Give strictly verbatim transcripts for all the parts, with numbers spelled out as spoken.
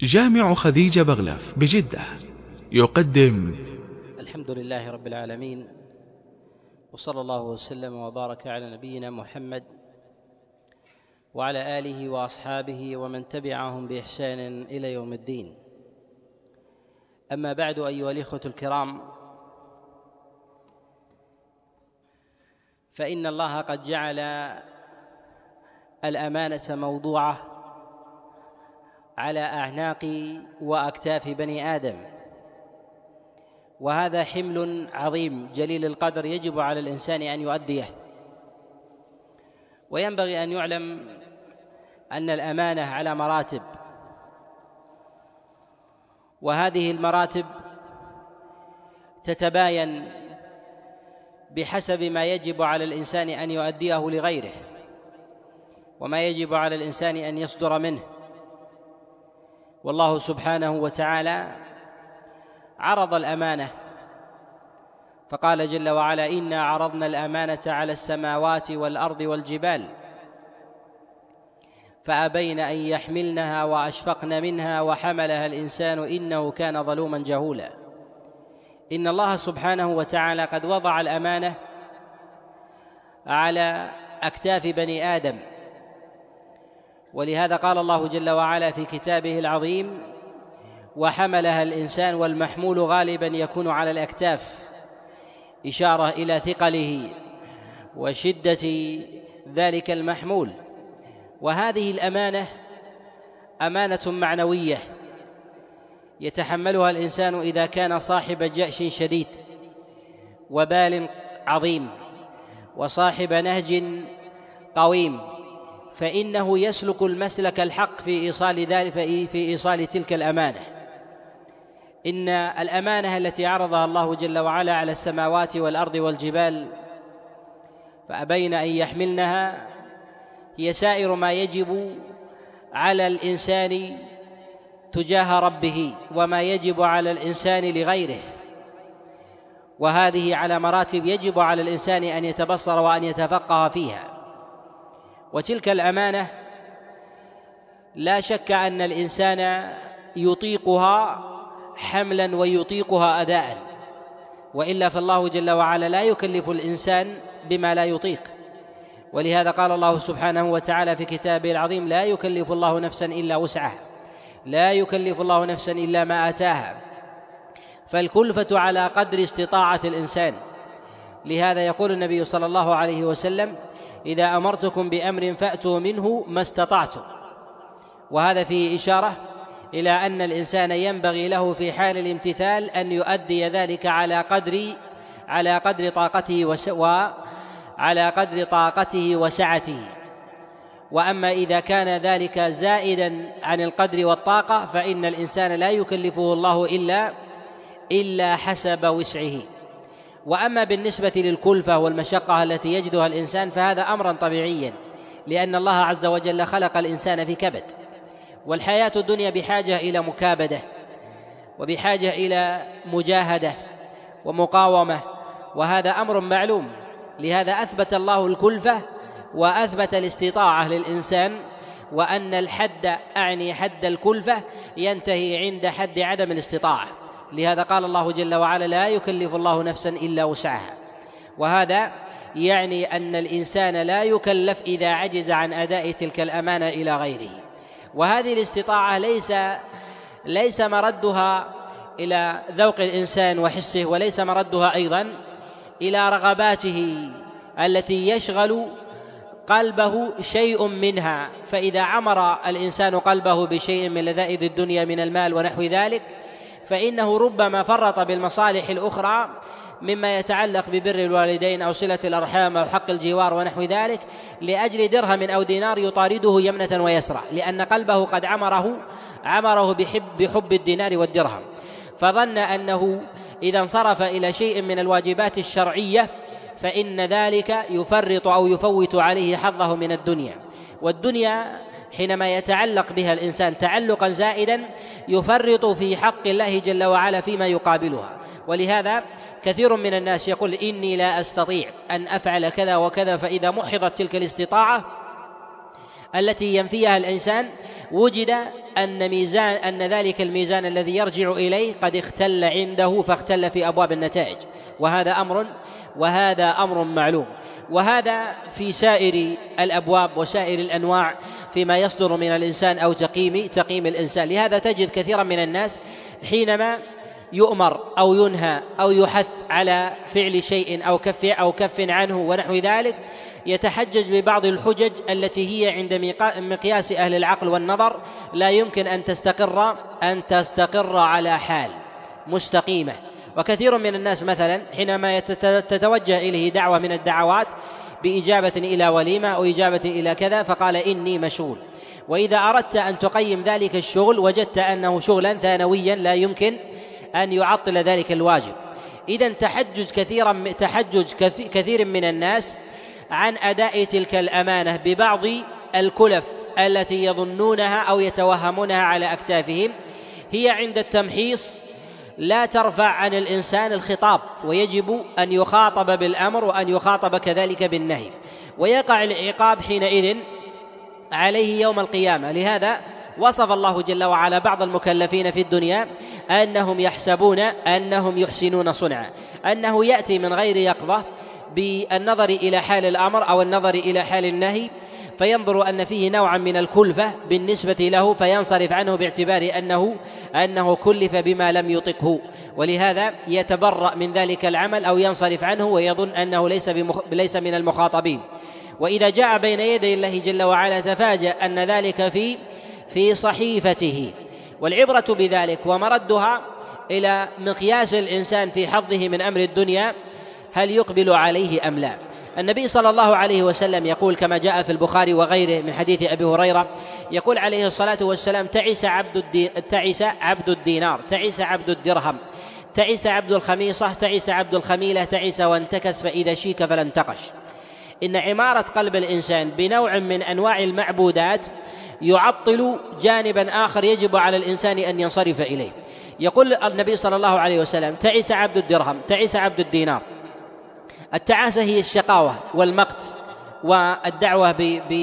جامع خديجة بغلف بجدة يقدم الحمد لله رب العالمين، وصلى الله وسلم وبارك على نبينا محمد وعلى آله وأصحابه ومن تبعهم بإحسان إلى يوم الدين. أما بعد، أيها الإخوة الكرام، فإن الله قد جعل الأمانة موضوعة على أعناق وأكتاف بني آدم، وهذا حمل عظيم جليل القدر يجب على الإنسان أن يؤديه. وينبغي أن يعلم أن الأمانة على مراتب، وهذه المراتب تتباين بحسب ما يجب على الإنسان أن يؤديه لغيره، وما يجب على الإنسان أن يصدر منه. والله سبحانه وتعالى عرض الأمانة فقال جل وعلا: إنا عرضنا الأمانة على السماوات والأرض والجبال فأبين أن يحملنها وأشفقن منها وحملها الإنسان إنه كان ظلوما جهولا. إن الله سبحانه وتعالى قد وضع الأمانة على أكتاف بني آدم، ولهذا قال الله جل وعلا في كتابه العظيم: وحملها الإنسان. والمحمول غالبا يكون على الأكتاف، إشارة إلى ثقله وشدة ذلك المحمول. وهذه الأمانة أمانة معنوية يتحملها الإنسان إذا كان صاحب جأش شديد وبال عظيم وصاحب نهج قويم، فإنه يسلك المسلك الحق في إيصال ذلك في إيصال تلك الأمانة. إن الأمانة التي عرضها الله جل وعلا على السماوات والأرض والجبال فأبين أن يحملنها هي سائر ما يجب على الإنسان تجاه ربه وما يجب على الإنسان لغيره، وهذه على مراتب يجب على الإنسان أن يتبصر وأن يتفقه فيها. وتلك الأمانة لا شك أن الإنسان يطيقها حملا ويطيقها أداء، وإلا فالله جل وعلا لا يكلف الإنسان بما لا يطيق. ولهذا قال الله سبحانه وتعالى في كتابه العظيم: لا يكلف الله نفسا إلا وسعها، لا يكلف الله نفسا إلا ما آتاها. فالكلفة على قدر استطاعة الإنسان. لهذا يقول النبي صلى الله عليه وسلم: إذا أمرتكم بأمر فأتوا منه ما استطعتم. وهذا فيه إشارة إلى أن الإنسان ينبغي له في حال الامتثال أن يؤدي ذلك على قدر على قدر طاقته وس... وعلى قدر طاقته وسعته. وأما إذا كان ذلك زائدا عن القدر والطاقة فإن الإنسان لا يكلفه الله إلا إلا حسب وسعه. وأما بالنسبة للكلفة والمشقة التي يجدها الإنسان فهذا أمرا طبيعيا، لأن الله عز وجل خلق الإنسان في كبد، والحياة الدنيا بحاجة إلى مكابدة وبحاجة إلى مجاهدة ومقاومة، وهذا أمر معلوم. لهذا أثبت الله الكلفة وأثبت الاستطاعة للإنسان، وأن الحد أعني حد الكلفة ينتهي عند حد عدم الاستطاعة. لهذا قال الله جل وعلا: لا يكلف الله نفسا إلا وسعها. وهذا يعني أن الإنسان لا يكلف إذا عجز عن أداء تلك الأمانة إلى غيره. وهذه الاستطاعة ليس ليس مردها إلى ذوق الإنسان وحسه، وليس مردها أيضا إلى رغباته التي يشغل قلبه شيء منها. فإذا عمر الإنسان قلبه بشيء من لذائذ الدنيا من المال ونحو ذلك فإنه ربما فرط بالمصالح الأخرى مما يتعلق ببر الوالدين أو صلة الأرحام أو حق الجوار ونحو ذلك لأجل درهم أو دينار يطارده يمنة ويسرى، لأن قلبه قد عمره عمره بحب, بحب الدينار والدرهم، فظن أنه إذا انصرف إلى شيء من الواجبات الشرعية فإن ذلك يفرط أو يفوت عليه حظه من الدنيا. والدنيا حينما يتعلق بها الإنسان تعلقا زائدا يفرط في حق الله جل وعلا فيما يقابلها. ولهذا كثير من الناس يقول: إني لا أستطيع أن أفعل كذا وكذا، فإذا محضت تلك الاستطاعة التي ينفيها الإنسان وجد أن ميزان أن ذلك الميزان الذي يرجع إليه قد اختل عنده، فاختل في أبواب النتائج، وهذا أمر وهذا أمر معلوم. وهذا في سائر الأبواب وسائر الأنواع فيما يصدر من الإنسان أو تقييم تقييم الإنسان. لهذا تجد كثيرا من الناس حينما يؤمر أو ينهى أو يحث على فعل شيء أو كف أو كف عنه ونحو ذلك يتحجج ببعض الحجج التي هي عند مقياس أهل العقل والنظر لا يمكن أن تستقر أن تستقر على حال مستقيمة. وكثير من الناس مثلا حينما تتوجه إليه دعوة من الدعوات بإجابة إلى وليمة أو إجابة إلى كذا فقال إني مشغول، وإذا أردت أن تقيم ذلك الشغل وجدت أنه شغلا ثانويا لا يمكن أن يعطل ذلك الواجب. إذن تحجج كثيرا تحجج كثير من الناس عن أداء تلك الأمانة ببعض الكلف التي يظنونها أو يتوهمونها على أكتافهم هي عند التمحيص لا ترفع عن الإنسان الخطاب، ويجب أن يخاطب بالأمر وأن يخاطب كذلك بالنهي، ويقع العقاب حينئذ عليه يوم القيامة. لهذا وصف الله جل وعلا بعض المكلفين في الدنيا أنهم يحسبون أنهم يحسنون صنعا، أنه يأتي من غير يقظة بالنظر إلى حال الأمر أو النظر إلى حال النهي فينظر أن فيه نوعا من الكلفة بالنسبة له فينصرف عنه باعتبار أنه أنه كلف بما لم يطقه، ولهذا يتبرأ من ذلك العمل أو ينصرف عنه ويظن أنه ليس ليس من المخاطبين. وإذا جاء بين يدي الله جل وعلا تفاجأ أن ذلك في في صحيفته. والعبرة بذلك ومردها إلى مقياس الإنسان في حظه من أمر الدنيا هل يقبل عليه أم لا. النبي صلى الله عليه وسلم يقول كما جاء في البخاري وغيره من حديث أبي هريرة يقول عليه الصلاة والسلام تعس عبد الدي... تعس عبد الدينار، تعس عبد الدرهم، تعس عبد الخميصة، تعس عبد الخميلة، تعس وانتكس فإذا شيك فلا انتقش. إن عمارة قلب الإنسان بنوع من أنواع المعبودات يعطل جانبا آخر يجب على الإنسان أن ينصرف إليه. يقول النبي صلى الله عليه وسلم تعس عبد الدرهم، تعس عبد الدينار. التعاسة هي الشقاوة والمقت والدعوة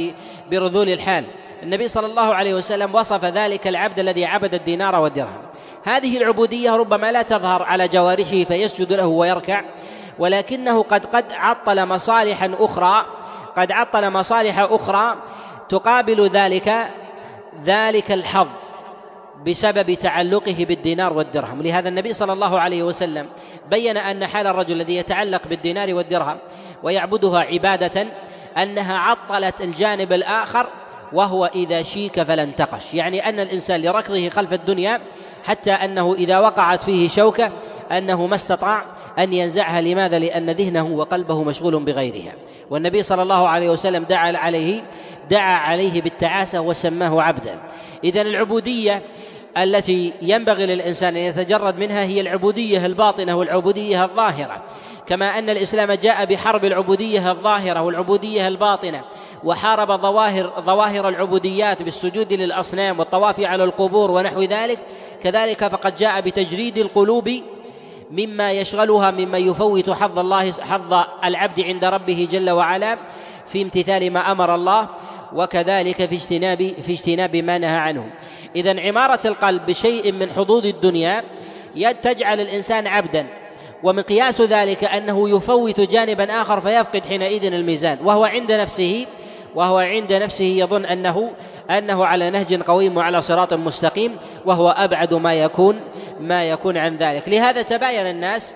برذول الحال. النبي صلى الله عليه وسلم وصف ذلك العبد الذي عبد الدينار والدرهم. هذه العبودية ربما لا تظهر على جوارحه فيسجد له ويركع، ولكنه قد قد عطل مصالحا أخرى قد عطل مصالح أخرى تقابل ذلك ذلك الحظ بسبب تعلقه بالدينار والدرهم. لهذا النبي صلى الله عليه وسلم بين أن حال الرجل الذي يتعلق بالدينار والدرهم ويعبدها عبادة أنها عطلت الجانب الآخر وهو إذا شيك فلا انتقش، يعني أن الإنسان لركضه خلف الدنيا حتى أنه إذا وقعت فيه شوكة أنه ما استطاع أن ينزعها. لماذا؟ لأن ذهنه وقلبه مشغول بغيرها. والنبي صلى الله عليه وسلم دعا عليه دعا عليه بالتعاسة وسماه عبدا. إذن العبودية التي ينبغي للإنسان أن يتجرد منها هي العبودية الباطنة والعبودية الظاهرة، كما أن الإسلام جاء بحرب العبودية الظاهرة والعبودية الباطنة، وحارب ظواهر ظواهر العبوديات بالسجود للأصنام والطواف على القبور ونحو ذلك. كذلك فقد جاء بتجريد القلوب مما يشغلها مما يفوت حظ الله حظ العبد عند ربه جل وعلا في امتثال ما أمر الله، وكذلك في اجتناب في اجتناب ما نهى عنه. إذن عمارة القلب بشيء من حظوظ الدنيا تجعل الإنسان عبدا، ومقياس ذلك أنه يفوت جانبا آخر فيفقد حينئذ الميزان، وهو عند نفسه وهو عند نفسه يظن أنه أنه على نهج قويم وعلى صراط مستقيم، وهو أبعد ما يكون ما يكون عن ذلك. لهذا تباين الناس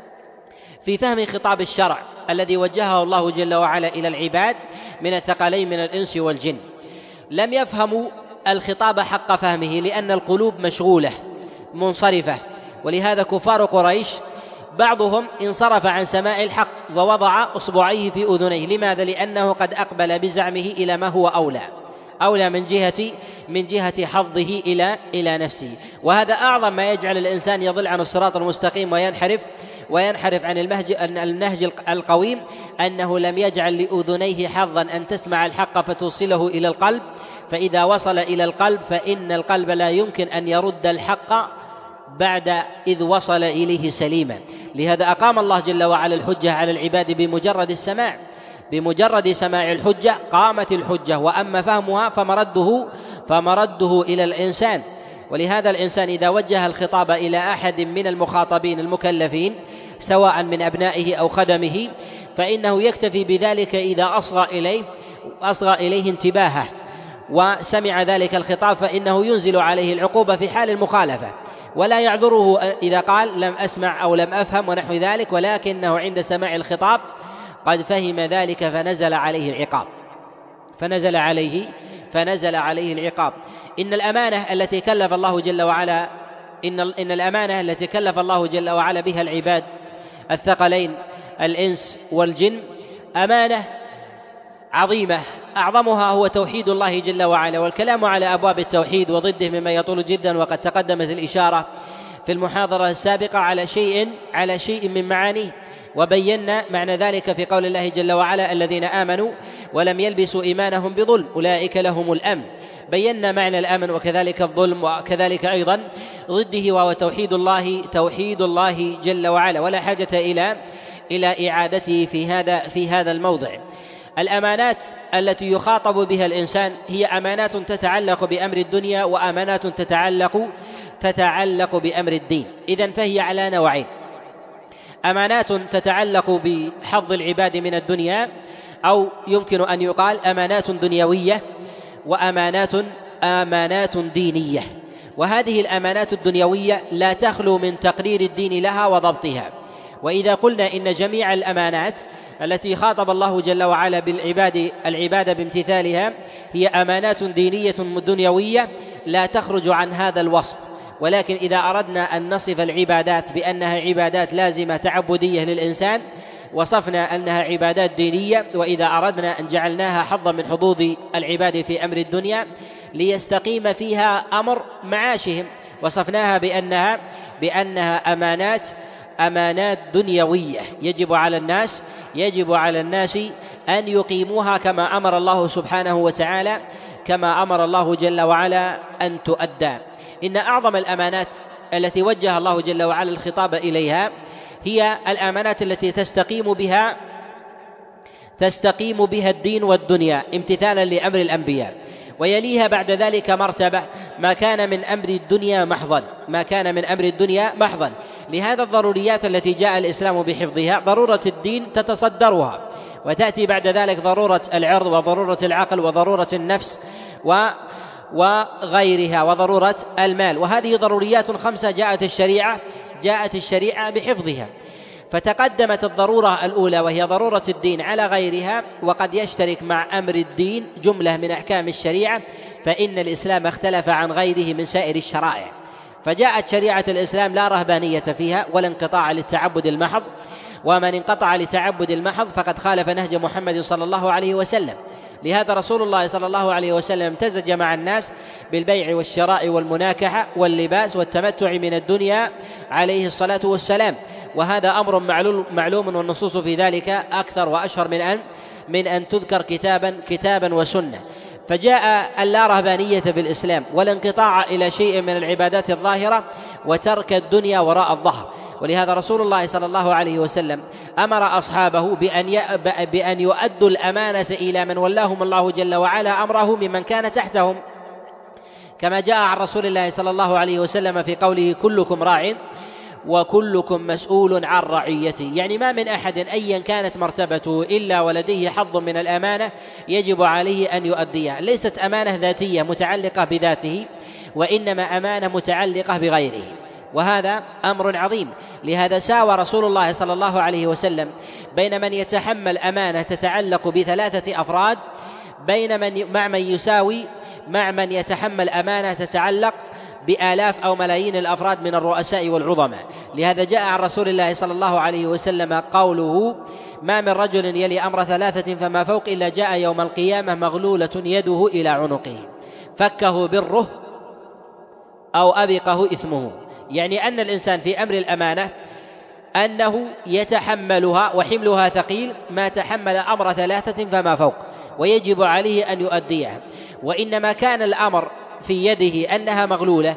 في فهم خطاب الشرع الذي وجهه الله جل وعلا إلى العباد من الثقلين من الإنس والجن. لم يفهموا الخطاب حق فهمه لأن القلوب مشغولة منصرفة، ولهذا كفار قريش بعضهم انصرف عن سماع الحق ووضع أصبعيه في أذنيه. لماذا؟ لأنه قد أقبل بزعمه إلى ما هو أولى أولى من جهة من جهة حظه إلى إلى نفسه. وهذا أعظم ما يجعل الإنسان يضل عن الصراط المستقيم وينحرف وينحرف عن النهج القويم، أنه لم يجعل لأذنيه حظا أن تسمع الحق فتوصله إلى القلب، فإذا وصل إلى القلب فإن القلب لا يمكن أن يرد الحق بعد إذ وصل إليه سليما. لهذا أقام الله جل وعلا الحجة على العباد بمجرد السماع. بمجرد سماع الحجة قامت الحجة، وأما فهمها فمرده فمرده إلى الإنسان. ولهذا الإنسان إذا وجه الخطاب إلى أحد من المخاطبين المكلفين سواء من أبنائه أو خدمه فإنه يكتفي بذلك إذا أصغى إليه أصغى إليه انتباهه وسمع ذلك الخطاب، فإنه ينزل عليه العقوبة في حال المخالفة، ولا يعذره إذا قال لم أسمع أو لم أفهم ونحو ذلك، ولكنه عند سماع الخطاب قد فهم ذلك فنزل عليه العقاب فنزل عليه فنزل عليه العقاب. إن الأمانة التي كلف الله جل وعلا إن إن الأمانة التي كلف الله جل وعلا بها العباد الثقلين الإنس والجن أمانة عظيمة، أعظمها هو توحيد الله جل وعلا، والكلام على أبواب التوحيد وضده مما يطول جدا، وقد تقدمت الإشارة في المحاضرة السابقة على شيء على شيء من معانيه، وبينا معنى ذلك في قول الله جل وعلا الذين آمنوا ولم يلبسوا إيمانهم بظلم أولئك لهم الأمن. بينا معنى الأمن وكذلك الظلم وكذلك أيضا ضده وهو توحيد الله توحيد الله جل وعلا، ولا حاجة إلى إلى إعادته في هذا في هذا الموضع. الأمانات التي يخاطب بها الإنسان هي أمانات تتعلق بأمر الدنيا وأمانات تتعلق تتعلق بأمر الدين. إذن فهي على نوعين: أمانات تتعلق بحظ العباد من الدنيا، أو يمكن أن يقال أمانات دنيوية، وأمانات أمانات دينية. وهذه الأمانات الدنيوية لا تخلو من تقرير الدين لها وضبطها. وإذا قلنا إن جميع الأمانات التي خاطب الله جل وعلا بالعباد العباد بامتثالها هي أمانات دينية دنيوية لا تخرج عن هذا الوصف، ولكن إذا أردنا أن نصف العبادات بأنها عبادات لازمة تعبدية للإنسان وصفنا أنها عبادات دينية، وإذا أردنا أن جعلناها حظا من حظوظ العباد في أمر الدنيا ليستقيم فيها أمر معاشهم وصفناها بأنها بأنها أمانات أمانات دنيوية يجب على الناس يجب على الناس أن يقيموها كما أمر الله سبحانه وتعالى كما أمر الله جل وعلا أن تؤدى. إن أعظم الأمانات التي وجه الله جل وعلا الخطاب إليها هي الأمانات التي تستقيم بها تستقيم بها الدين والدنيا امتثالا لأمر الأنبياء، ويليها بعد ذلك مرتبة ما كان من أمر الدنيا محضا ما كان من أمر الدنيا محضا لهذا الضروريات التي جاء الإسلام بحفظها ضرورة الدين تتصدرها، وتأتي بعد ذلك ضرورة العرض وضرورة العقل وضرورة النفس و وغيرها وضرورة المال. وهذه ضروريات خمسة جاءت الشريعة جاءت الشريعة بحفظها. فتقدمت الضرورة الأولى وهي ضرورة الدين على غيرها، وقد يشترك مع أمر الدين جملة من أحكام الشريعة، فإن الإسلام اختلف عن غيره من سائر الشرائع. فجاءت شريعة الإسلام لا رهبانية فيها ولا انقطاع للتعبد المحض، ومن انقطع لتعبد المحض فقد خالف نهج محمد صلى الله عليه وسلم. لهذا رسول الله صلى الله عليه وسلم امتزج مع الناس بالبيع والشراء والمناكحة واللباس والتمتع من الدنيا عليه الصلاة والسلام، وهذا أمر معلوم والنصوص في ذلك أكثر وأشهر من أن من أن تذكر كتابا كتابا وسنة. فجاء اللا رهبانية بالإسلام ولا انقطاع إلى شيء من العبادات الظاهرة وترك الدنيا وراء الظهر. ولهذا رسول الله صلى الله عليه وسلم أمر أصحابه بأن بأن يؤدوا الأمانة إلى من ولاهم الله جل وعلا أمره ممن كان تحتهم، كما جاء عن رسول الله صلى الله عليه وسلم في قوله كلكم راع وكلكم مسؤول عن رعيته، يعني ما من أحد أيا كانت مرتبته إلا ولديه حظ من الأمانة يجب عليه أن يؤديها. ليست أمانة ذاتية متعلقة بذاته، وإنما أمانة متعلقة بغيره، وهذا أمر عظيم. لهذا ساوى رسول الله صلى الله عليه وسلم بين من يتحمل أمانة تتعلق بثلاثة أفراد بين من مع من يساوي مع من يتحمل أمانة تتعلق بآلاف أو ملايين الأفراد من الرؤساء والعظماء. لهذا جاء عن رسول الله صلى الله عليه وسلم قوله ما من رجل يلي أمر ثلاثة فما فوق إلا جاء يوم القيامة مغلولة يده إلى عنقه فكه بره أو أبقه إثمه، يعني أن الإنسان في أمر الأمانة أنه يتحملها وحملها ثقيل ما تحمل أمر ثلاثة فما فوق، ويجب عليه أن يؤديها. وإنما كان الأمر في يده أنها مغلولة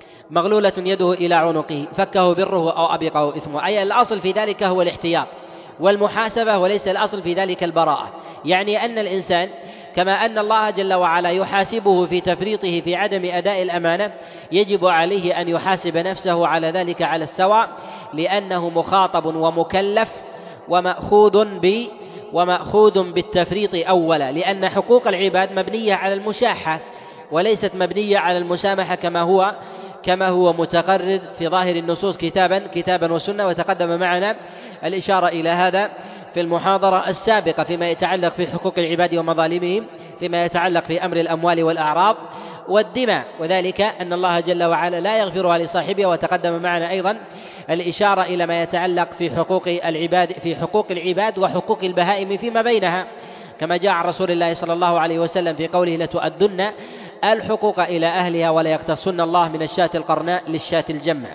مغلولة يده إلى عنقه فكه بره أو أبقه إثمه، أي الأصل في ذلك هو الاحتياط، والمحاسبة، وليس الأصل في ذلك البراءة. يعني أن الإنسان كما أن الله جل وعلا يحاسبه في تفريطه في عدم أداء الأمانة، يجب عليه أن يحاسب نفسه على ذلك على السواء، لأنه مخاطب ومكلف ومأخوذ ب ومأخوذ بالتفريط أولا، لأن حقوق العباد مبنية على المشاحة وليست مبنية على المسامحة كما هو كما هو متقرر في ظاهر النصوص كتابا كتابا وسنة. وتقدم معنا الإشارة إلى هذا في المحاضرة السابقة فيما يتعلق في حقوق العباد ومظالمهم، فيما يتعلق في أمر الأموال والأعراض والدماء، وذلك أن الله جل وعلا لا يغفرها لصاحبها. وتقدم معنا أيضا الإشارة إلى ما يتعلق في حقوق العباد في حقوق العباد وحقوق البهائم فيما بينها، كما جاء عن رسول الله صلى الله عليه وسلم في قوله: لتؤدن الحقوق إلى أهلها ولا يقتصن الله من الشاة القرناء للشاة الجمع.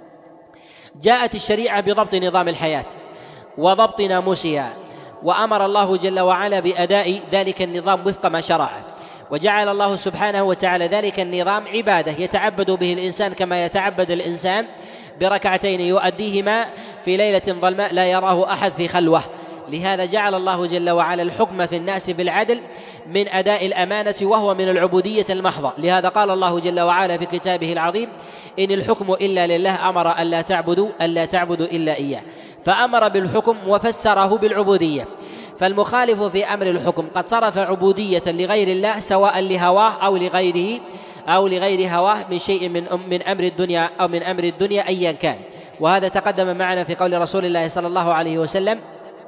جاءت الشريعة بضبط نظام الحياة وضبط ناموسها، وأمر الله جل وعلا بأداء ذلك النظام وفق ما شرعه، وجعل الله سبحانه وتعالى ذلك النظام عبادة يتعبد به الإنسان كما يتعبد الإنسان بركعتين يؤديهما في ليلة ظلماء لا يراه أحد في خلوة. لهذا جعل الله جل وعلا الحكم في الناس بالعدل من أداء الأمانة، وهو من العبودية المحضة. لهذا قال الله جل وعلا في كتابه العظيم: إن الحكم إلا لله أمر ألا تعبدوا ألا تعبدوا إلا إياه، فأمر بالحكم وفسره بالعبودية. فالمخالف في أمر الحكم قد صرف عبودية لغير الله سواء لهواه أو لغيره أو لغير هواه من شيء من من أمر الدنيا أو من أمر الدنيا أيا كان. وهذا تقدم معنا في قول رسول الله صلى الله عليه وسلم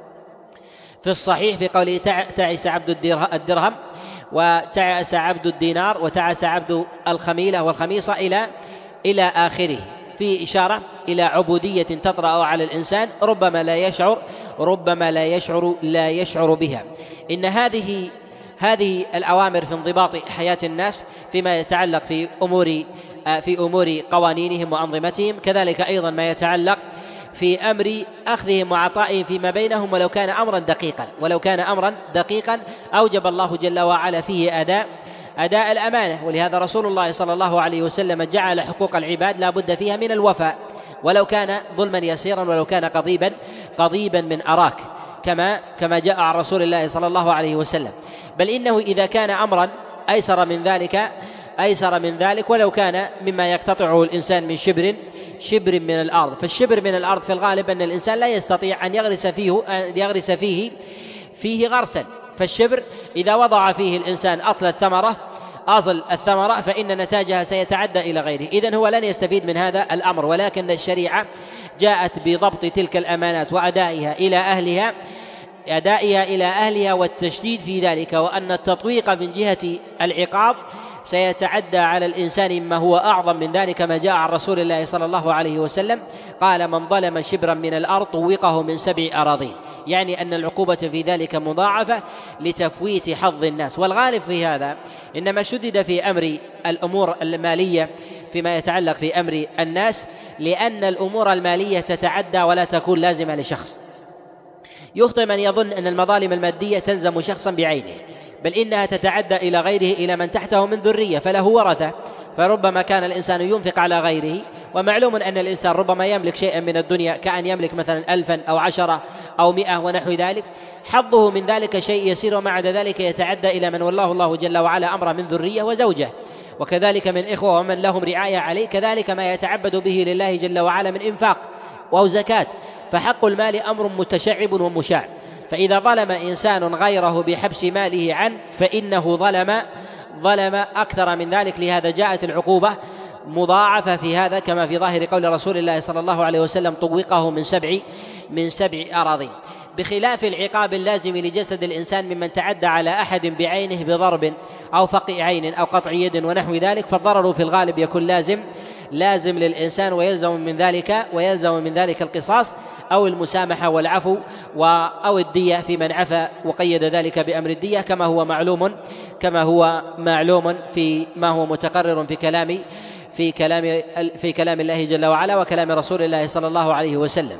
في الصحيح في قوله: تعس عبد الدرهم وتعس عبد الدينار وتعس عبد الخميلة والخميصة إلى إلى آخره، في إشارة إلى عبودية تطرأ على الإنسان ربما لا يشعر ربما لا يشعر لا يشعر بها. إن هذه هذه الأوامر في انضباط حياة الناس فيما يتعلق في أمور في أمور قوانينهم وأنظمتهم، كذلك أيضا ما يتعلق في أمر أخذهم وعطائهم فيما بينهم، ولو كان أمرا دقيقا ولو كان أمرا دقيقا أوجب الله جل وعلا فيه أداء أداء الأمانة. ولهذا رسول الله صلى الله عليه وسلم جعل حقوق العباد لا بد فيها من الوفاء، ولو كان ظلما يسيرا ولو كان قضيبا قضيبا من أراك، كما كما جاء عن رسول الله صلى الله عليه وسلم. بل إنه إذا كان أمرا أيسر من ذلك أيسر من ذلك ولو كان مما يقتطعه الإنسان من شبر شبر من الأرض. فالشبر من الأرض في الغالب أن الإنسان لا يستطيع أن يغرس فيه أن يغرس فيه فيه غرسا. فالشبر إذا وضع فيه الإنسان أصل الثمرة أصل الثمرة فإن نتاجها سيتعدى إلى غيره، إذن هو لن يستفيد من هذا الأمر. ولكن الشريعة جاءت بضبط تلك الأمانات وأدائها إلى أهلها أدائها إلى أهلها والتشديد في ذلك، وأن التطويق من جهة العقاب سيتعدى على الإنسان مما هو أعظم من ذلك، ما جاء عن رسول الله صلى الله عليه وسلم قال: من ظلم شبرا من الأرض طوقه من سبع أراضين. يعني أن العقوبة في ذلك مضاعفة لتفويت حظ الناس. والغالب في هذا إنما شدد في أمر الأمور المالية فيما يتعلق في أمر الناس، لأن الأمور المالية تتعدى ولا تكون لازمة لشخص. يخطئ من يظن أن المظالم المادية تلزم شخصا بعينه، بل إنها تتعدى إلى غيره إلى من تحته من ذرية، فله ورثة، فربما كان الإنسان ينفق على غيره. ومعلوم أن الإنسان ربما يملك شيئا من الدنيا، كأن يملك مثلا ألفا أو عشرة أو مئة ونحو ذلك، حظه من ذلك شيء يسير، ومع ذلك يتعدى إلى من والله الله جل وعلا أمره من ذرية وزوجة، وكذلك من إخوة ومن لهم رعاية عليه، كذلك ما يتعبد به لله جل وعلا من إنفاق أو زكاة. فحق المال أمر متشعب ومشاع، فإذا ظلم إنسان غيره بحبس ماله عنه فإنه ظلم ظلم أكثر من ذلك. لهذا جاءت العقوبة مضاعفة في هذا، كما في ظاهر قول رسول الله صلى الله عليه وسلم: طوقه من سبع من سبع أراضين. بخلاف العقاب اللازم لجسد الإنسان ممن تعدى على أحد بعينه بضرب أو فقع عين أو قطع يد ونحو ذلك، فالضرر في الغالب يكون لازم لازم للإنسان، ويلزم من ذلك ويلزم من ذلك القصاص أو المسامحة والعفو أو الدية في من عفا وقيد ذلك بأمر الدية، كما هو معلوم كما هو معلوم في ما هو متقرر في كلام في كلام في كلام الله جل وعلا وكلام رسول الله صلى الله عليه وسلم.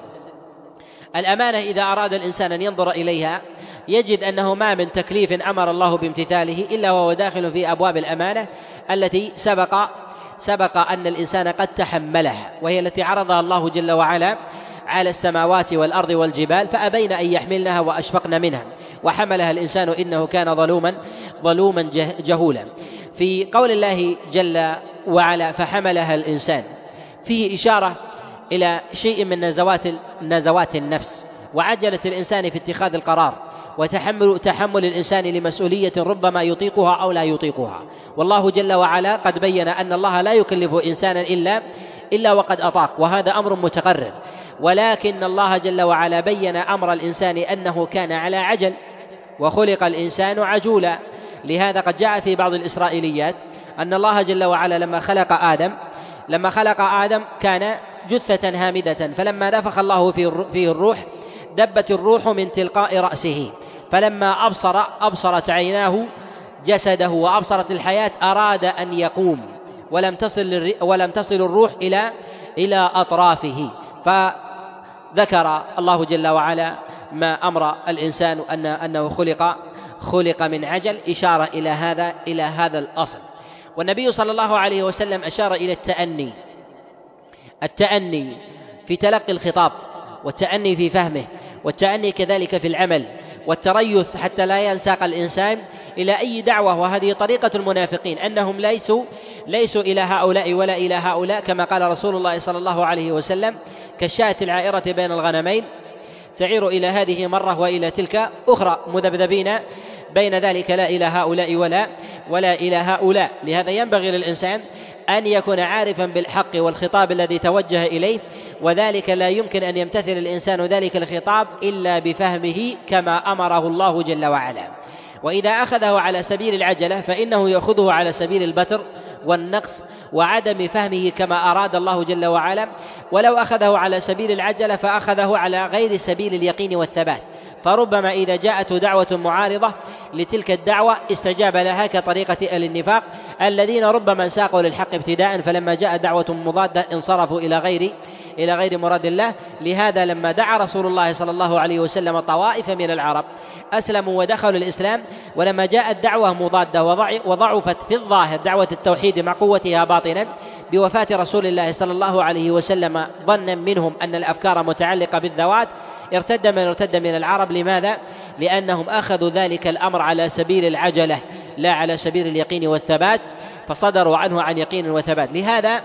الأمانة إذا أراد الإنسان أن ينظر إليها يجد أنه ما من تكليف أمر الله بامتثاله إلا وهو داخل في أبواب الأمانة التي سبق سبق أن الإنسان قد تحملها، وهي التي عرضها الله جل وعلا على السماوات والأرض والجبال فأبين أن يحملنها وأشفقن منها وحملها الإنسان إنه كان ظلوما ظلوما جهولا. في قول الله جل وعلا فحملها الإنسان فيه إشارة إلى شيء من نزوات نزوات النفس وعجلة الإنسان في اتخاذ القرار وتحمل تحمل الإنسان لمسؤولية ربما يطيقها أو لا يطيقها. والله جل وعلا قد بين أن الله لا يكلف إنسانا إلا إلا وقد أطاق، وهذا أمر متقرر. ولكن الله جل وعلا بين أمر الإنسان أنه كان على عجل، وخلق الإنسان عجولا. لهذا قد جاء في بعض الإسرائيليات أن الله جل وعلا لما خلق آدم لما خلق آدم كان جثة هامدة، فلما نفخ الله فيه الروح دبت الروح من تلقاء رأسه، فلما أبصر أبصرت عيناه جسده وأبصرت الحياة أراد أن يقوم، ولم تصل ولم تصل الروح إلى إلى أطرافه. فذكر الله جل وعلا ما أمر الإنسان أن أنه خلق خلق من عجل، إشارة إلى هذا إلى هذا الأصل. والنبي صلى الله عليه وسلم أشار إلى التأني التأني في تلقي الخطاب، والتأني في فهمه، والتأني كذلك في العمل، والتريث حتى لا ينساق الإنسان إلى أي دعوة. وهذه طريقة المنافقين، أنهم ليسوا ليسوا إلى هؤلاء ولا إلى هؤلاء، كما قال رسول الله صلى الله عليه وسلم كالشاة العائرة بين الغنمين تعير إلى هذه مرة وإلى تلك أخرى، مذبذبين بين ذلك لا إلى هؤلاء ولا ولا إلى هؤلاء. لهذا ينبغي للإنسان أن يكون عارفا بالحق والخطاب الذي توجه إليه، وذلك لا يمكن أن يمتثل الإنسان ذلك الخطاب إلا بفهمه كما أمره الله جل وعلا. وإذا أخذه على سبيل العجلة فإنه يأخذه على سبيل البتر والنقص وعدم فهمه كما أراد الله جل وعلا. ولو أخذه على سبيل العجلة فأخذه على غير سبيل اليقين والثبات، فربما إذا جاءته دعوة معارضة لتلك الدعوة استجاب لها، كطريقة أهل النفاق الذين ربما ساقوا للحق ابتداء، فلما جاء دعوة مضادة انصرفوا إلى غير إلى غير مراد الله. لهذا لما دعا رسول الله صلى الله عليه وسلم طوائف من العرب أسلموا ودخلوا الإسلام، ولما جاءت دعوة مضادة وضعفت في الظاهر دعوة التوحيد مع قوتها باطنا بوفاة رسول الله صلى الله عليه وسلم ظنا منهم أن الأفكار متعلقة بالذوات، ارتد من ارتد من العرب. لماذا؟ لأنهم أخذوا ذلك الأمر على سبيل العجلة لا على سبيل اليقين والثبات، فصدروا عنه عن يقين وثبات. لهذا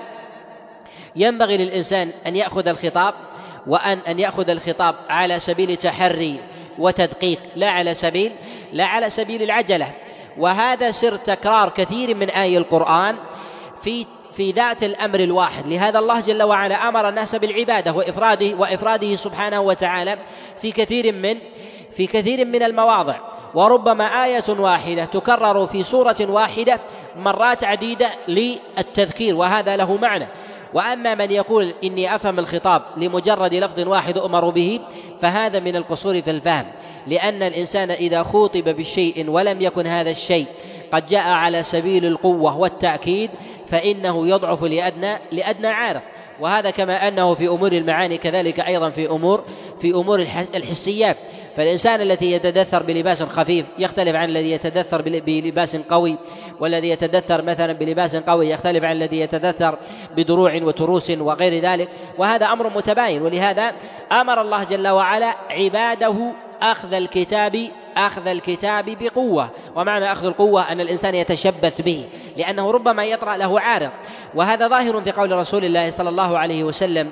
ينبغي للإنسان أن يأخذ الخطاب وأن أن يأخذ الخطاب على سبيل تحري وتدقيق، لا على سبيل لا على سبيل العجلة. وهذا سر تكرار كثير من آي القرآن في في ذات الأمر الواحد. لهذا الله جل وعلا أمر الناس بالعبادة وإفراده وإفراده سبحانه وتعالى في كثير من في كثير من المواضع، وربما آية واحدة تكرر في سورة واحدة مرات عديدة للتذكير، وهذا له معنى. وأما من يقول إني أفهم الخطاب لمجرد لفظ واحد أمر به فهذا من القصور في الفهم، لأن الإنسان إذا خوطب بشيء ولم يكن هذا الشيء قد جاء على سبيل القوة والتأكيد فإنه يضعف لأدنى لأدنى عارض. وهذا كما أنه في أمور المعاني كذلك أيضا في أمور في أمور الحسيات. فالإنسان الذي يتدثر بلباس خفيف يختلف عن الذي يتدثر بلباس قوي، والذي يتدثر مثلا بلباس قوي يختلف عن الذي يتدثر بدروع وتروس وغير ذلك، وهذا أمر متباين. ولهذا أمر الله جل وعلا عباده أخذ الكتاب أخذ الكتاب بقوة. ومعنى أخذ القوة أن الإنسان يتشبث به، لأنه ربما يطرأ له عارض. وهذا ظاهر في قول رسول الله صلى الله عليه وسلم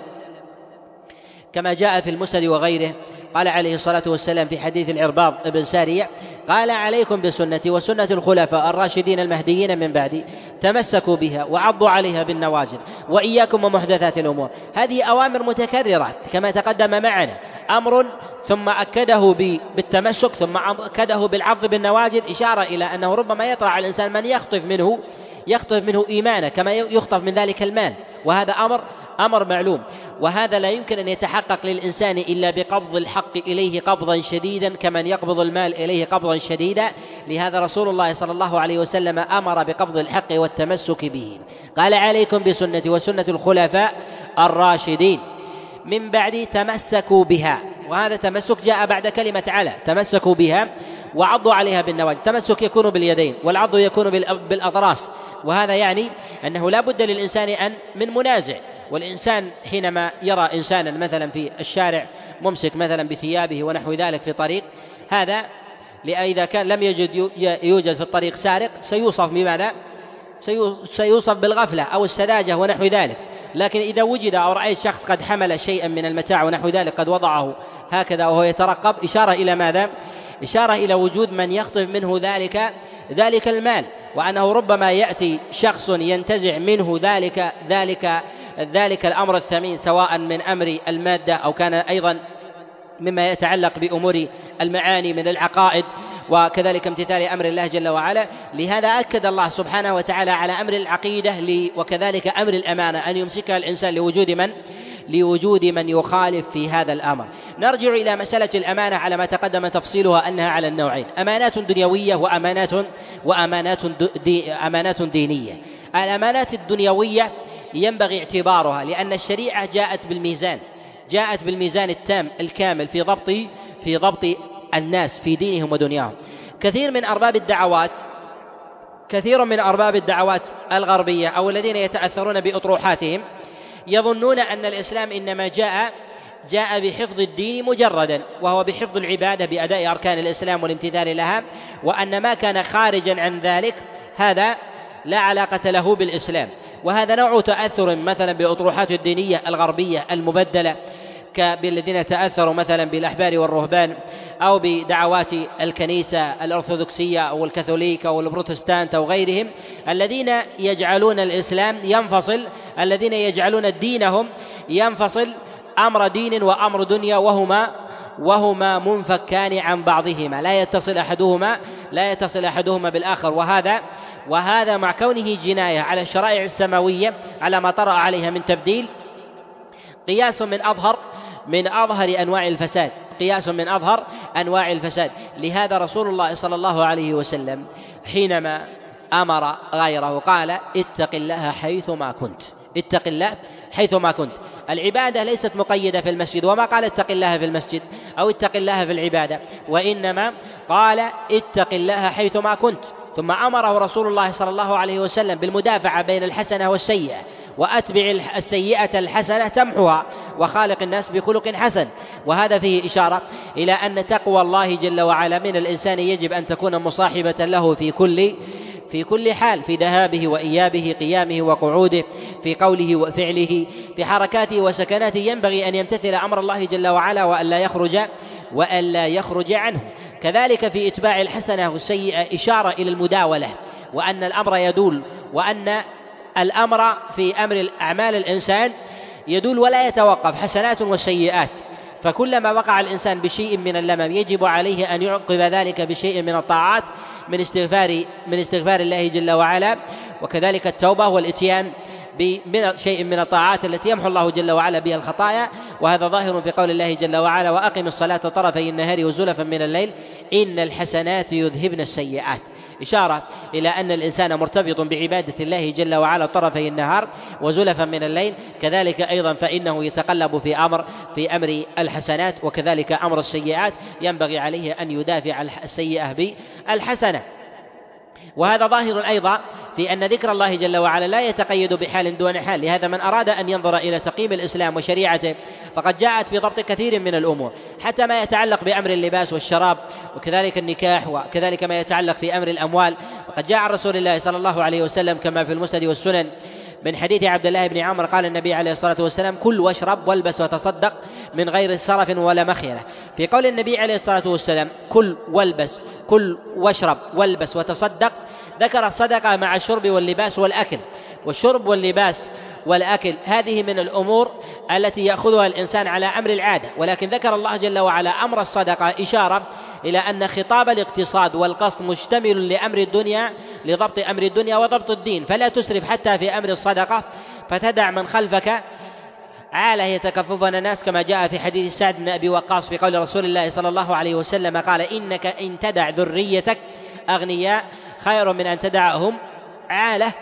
كما جاء في المسند وغيره، قال عليه الصلاة والسلام في حديث العرباض بن سارية قال عليكم بسنتي وسنة الخلفاء الراشدين المهديين من بعدي تمسكوا بها وعضوا عليها بالنواجذ وإياكم ومحدثات الأمور. هذه أوامر متكررة كما تقدم معنا، أمر ثم أكده بالتمسك ثم أكده بالعض بالنواجذ، إشارة إلى أنه ربما يطرأ على الإنسان من يخطف منه يخطف منه إيمانه كما يخطف من ذلك المال، وهذا أمر أمر معلوم. وهذا لا يمكن أن يتحقق للإنسان إلا بقبض الحق إليه قبضا شديدا كمن يقبض المال إليه قبضا شديدا. لهذا رسول الله صلى الله عليه وسلم أمر بقبض الحق والتمسك به، قال عليكم بسنتي وسنة الخلفاء الراشدين من بعد تمسكوا بها. وهذا تمسك جاء بعد كلمة على، تمسكوا بها وعضوا عليها بالنواجذ. التمسك يكون باليدين والعض يكون بالأضراس، وهذا يعني أنه لا بد للإنسان أن من منازع والإنسان حينما يرى إنسانا مثلا في الشارع ممسك مثلا بثيابه ونحو ذلك في طريق، هذا إذا كان لم يجد يوجد في الطريق سارق سيوصف بماذا؟ سيوصف بالغفلة أو السذاجة ونحو ذلك. لكن إذا وجد أو رأيت شخص قد حمل شيئا من المتاع ونحو ذلك قد وضعه هكذا وهو يترقب، إشارة إلى ماذا؟ إشارة إلى وجود من يخطف منه ذلك ذلك المال، وأنه ربما يأتي شخص ينتزع منه ذلك ذلك ذلك الأمر الثمين، سواء من أمر المادة أو كان أيضا مما يتعلق بأمور المعاني من العقائد، وكذلك امتثال أمر الله جل وعلا. لهذا أكد الله سبحانه وتعالى على أمر العقيدة وكذلك أمر الأمانة أن يمسكها الإنسان لوجود من لوجود من يخالف في هذا الأمر. نرجع إلى مسألة الأمانة على ما تقدم تفصيلها أنها على النوعين: أمانات دنيوية وأمانات وأمانات دي أمانات دينية. الأمانات الدنيوية ينبغي اعتبارها، لأن الشريعة جاءت بالميزان جاءت بالميزان التام الكامل في ضبط في ضبط الناس في دينهم ودنياهم. كثير من أرباب الدعوات كثير من أرباب الدعوات الغربية أو الذين يتأثرون بأطروحاتهم يظنون أن الإسلام إنما جاء جاء بحفظ الدين مجردا، وهو بحفظ العبادة بأداء أركان الإسلام والامتثال لها، وأن ما كان خارجا عن ذلك هذا لا علاقة له بالإسلام. وهذا نوع تأثر مثلا بأطروحات الدينية الغربية المبدلة كالذين تأثروا مثلا بالأحبار والرهبان أو بدعوات الكنيسة الأرثوذكسية أو الكاثوليك أو البروتستانت أو غيرهم، الذين يجعلون الإسلام ينفصل الذين يجعلون دينهم ينفصل أمر دين وأمر دنيا، وهما وهما منفكان عن بعضهما، لا يتصل أحدهما لا يتصل أحدهما بالآخر. وهذا وهذا مع كونه جناية على الشرائع السماوية على ما طرأ عليها من تبديل، قياس من أظهر من أظهر أنواع الفساد قياس من أظهر أنواع الفساد. لهذا رسول الله صلى الله عليه وسلم حينما أمر غيره قال: اتق الله حيثما كنت اتق الله حيثما كنت. العبادة ليست مقيدة في المسجد، وما قال اتق الله في المسجد أو اتق الله في العبادة، وإنما قال اتق الله حيثما كنت. ثم أمره رسول الله صلى الله عليه وسلم بالمدافعة بين الحسنة والسيئة، وأتبع السيئة الحسنة تمحها، وخالق الناس بخلق حسن. وهذا فيه إشارة إلى أن تقوى الله جل وعلا من الإنسان يجب أن تكون مصاحبة له في كل في كل حال، في ذهابه وإيابه، قيامه وقعوده، في قوله وفعله، في حركاته وسكناته، ينبغي أن يمتثل أمر الله جل وعلا وألا يخرج وألا يخرج عنه. كذلك في إتباع الحسنة والسيئة إشارة إلى المداولة، وأن الأمر يدول وأن الأمر في أمر أعمال الإنسان يدول ولا يتوقف، حسنات وسيئات. فكلما وقع الإنسان بشيء من اللمم يجب عليه أن يعقب ذلك بشيء من الطاعات، من استغفار من استغفار الله جل وعلا، وكذلك التوبة والإتيان بشيء من الطاعات التي يمحو الله جل وعلا بها الخطايا. وهذا ظاهر في قول الله جل وعلا: وأقم الصلاة طرفي النهار وزلفا من الليل إن الحسنات يذهبن السيئات، إشارة إلى أن الإنسان مرتبط بعبادة الله جل وعلا طرفي النهار وزلفا من الليل. كذلك أيضا فإنه يتقلب في أمر في أمر الحسنات، وكذلك أمر السيئات ينبغي عليه أن يدافع السيئة بالحسنة. وهذا ظاهر أيضا في أن ذكر الله جل وعلا لا يتقيد بحال دون حال. لهذا من أراد أن ينظر إلى تقييم الإسلام وشريعته فقد جاءت في ضبط كثير من الأمور، حتى ما يتعلق بأمر اللباس والشراب، وكذلك النكاح، وكذلك ما يتعلق في أمر الأموال. وقد جاء عن رسول الله صلى الله عليه وسلم كما في المسند والسنن من حديث عبد الله بن عمرو قال النبي عليه الصلاة والسلام: كل واشرب والبس وتصدق من غير سرف ولا مخيلة. في قول النبي عليه الصلاة والسلام كل والبس كل واشرب والبس وتصدق، ذكر الصدقة مع الشرب واللباس والأكل. والشرب واللباس والأكل هذه من الأمور التي يأخذها الإنسان على أمر العادة، ولكن ذكر الله جل وعلا أمر الصدقة إشارة إلى أن خطاب الاقتصاد والقصد مشتمل لأمر الدنيا لضبط أمر الدنيا وضبط الدين، فلا تسرف حتى في أمر الصدقة فتدع من خلفك عالة يتكففن الناس، كما جاء في حديث سعد بن أبي وقاص في قول رسول الله صلى الله عليه وسلم قال: إنك إن تدع ذريتك أغنياء خير من أن تدعهم عالة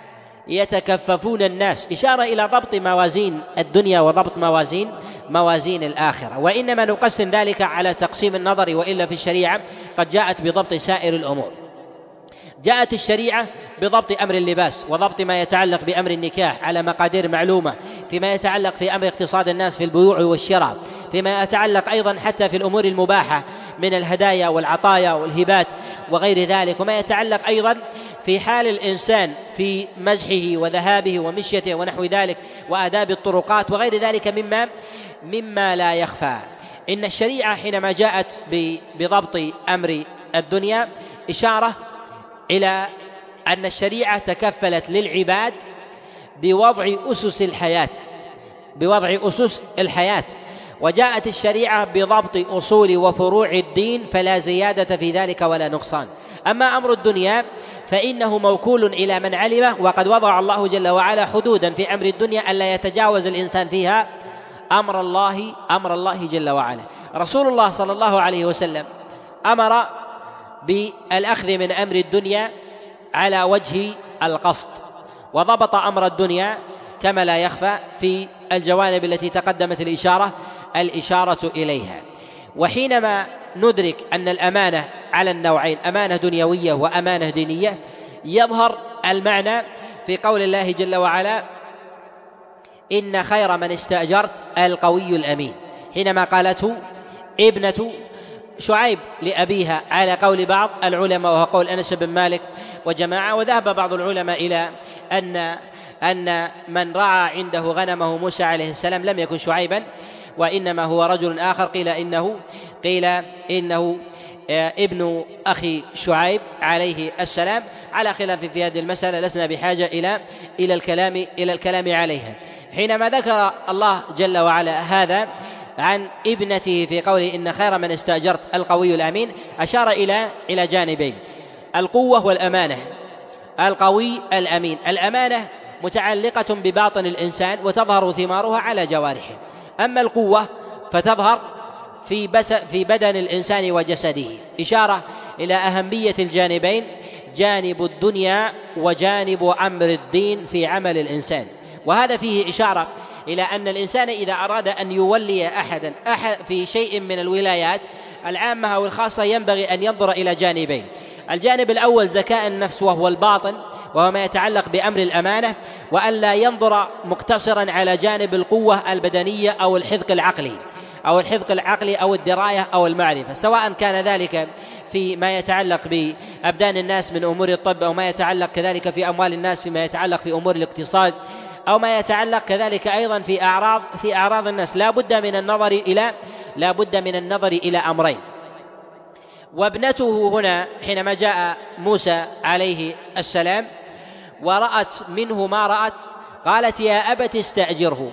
يتكففون الناس، إشارة إلى ضبط موازين الدنيا وضبط موازين موازين الآخرة. وإنما نقسم ذلك على تقسيم النظر، وإلا في الشريعة قد جاءت بضبط سائر الأمور. جاءت الشريعة بضبط أمر اللباس وضبط ما يتعلق بأمر النكاح على مقادير معلومة، فيما يتعلق في أمر اقتصاد الناس في البيوع والشراء، فيما يتعلق أيضا حتى في الأمور المباحة من الهدايا والعطايا والهبات وغير ذلك، وما يتعلق أيضا في حال الإنسان في مزحه وذهابه ومشيته ونحو ذلك وآداب الطرقات وغير ذلك مما مما لا يخفى. إن الشريعة حينما جاءت بضبط أمر الدنيا إشارة إلى أن الشريعة تكفلت للعباد بوضع أسس الحياة بوضع أسس الحياة وجاءت الشريعة بضبط أصول وفروع الدين، فلا زيادة في ذلك ولا نقصان. أما أمر الدنيا فإنه موكول إلى من علمه، وقد وضع الله جل وعلا حدودا في أمر الدنيا ألا يتجاوز الإنسان فيها أمر الله أمر الله جل وعلا. رسول الله صلى الله عليه وسلم أمر بالأخذ من أمر الدنيا على وجه القصد، وضبط أمر الدنيا كما لا يخفى في الجوانب التي تقدمت الإشارة الإشارة إليها. وحينما ندرك أن الأمانة على النوعين، أمانة دنيوية وأمانة دينية، يظهر المعنى في قول الله جل وعلا: إن خير من استأجرت القوي الأمين، حينما قالته ابنة شعيب لأبيها على قول بعض العلماء وهو قول أنس بن مالك وجماعة. وذهب بعض العلماء إلى أن أن من رعى عنده غنمه موسى عليه السلام لم يكن شعيبا، وإنما هو رجل آخر، قيل إنه قيل إنه ابن أخي شعيب عليه السلام. على خلاف في هذه المسألة، لسنا بحاجة إلى إلى الكلام إلى الكلام عليها. حينما ذكر الله جل وعلا هذا عن ابنته في قوله إن خير من استأجرت القوي الأمين، أشار إلى إلى جانبين: القوة والأمانة. القوي الأمين، الأمانة متعلقة بباطن الإنسان وتظهر ثمارها على جوارحه، أما القوة فتظهر في بس في بدن الإنسان وجسده، إشارة إلى أهمية الجانبين، جانب الدنيا وجانب أمر الدين في عمل الإنسان. وهذا فيه إشارة إلى أن الإنسان إذا أراد أن يولي أحدا أحد في شيء من الولايات العامة أو الخاصة ينبغي أن ينظر إلى جانبين: الجانب الأول زكاء النفس وهو الباطن وهو ما يتعلق بأمر الأمانة، وألا ينظر مقتصرا على جانب القوة البدنية أو الحذق العقلي أو الحذق العقلي أو الدراية أو المعرفة، سواء كان ذلك في ما يتعلق بأبدان الناس من أمور الطب، أو ما يتعلق كذلك في أموال الناس فيما يتعلق في أمور الاقتصاد، أو ما يتعلق كذلك أيضا في أعراض في أعراض الناس. لا بد من النظر إلى لا بد من النظر إلى أمرين. وابنته هنا حينما جاء موسى عليه السلام ورأت منه ما رأت قالت: يا أبت استأجره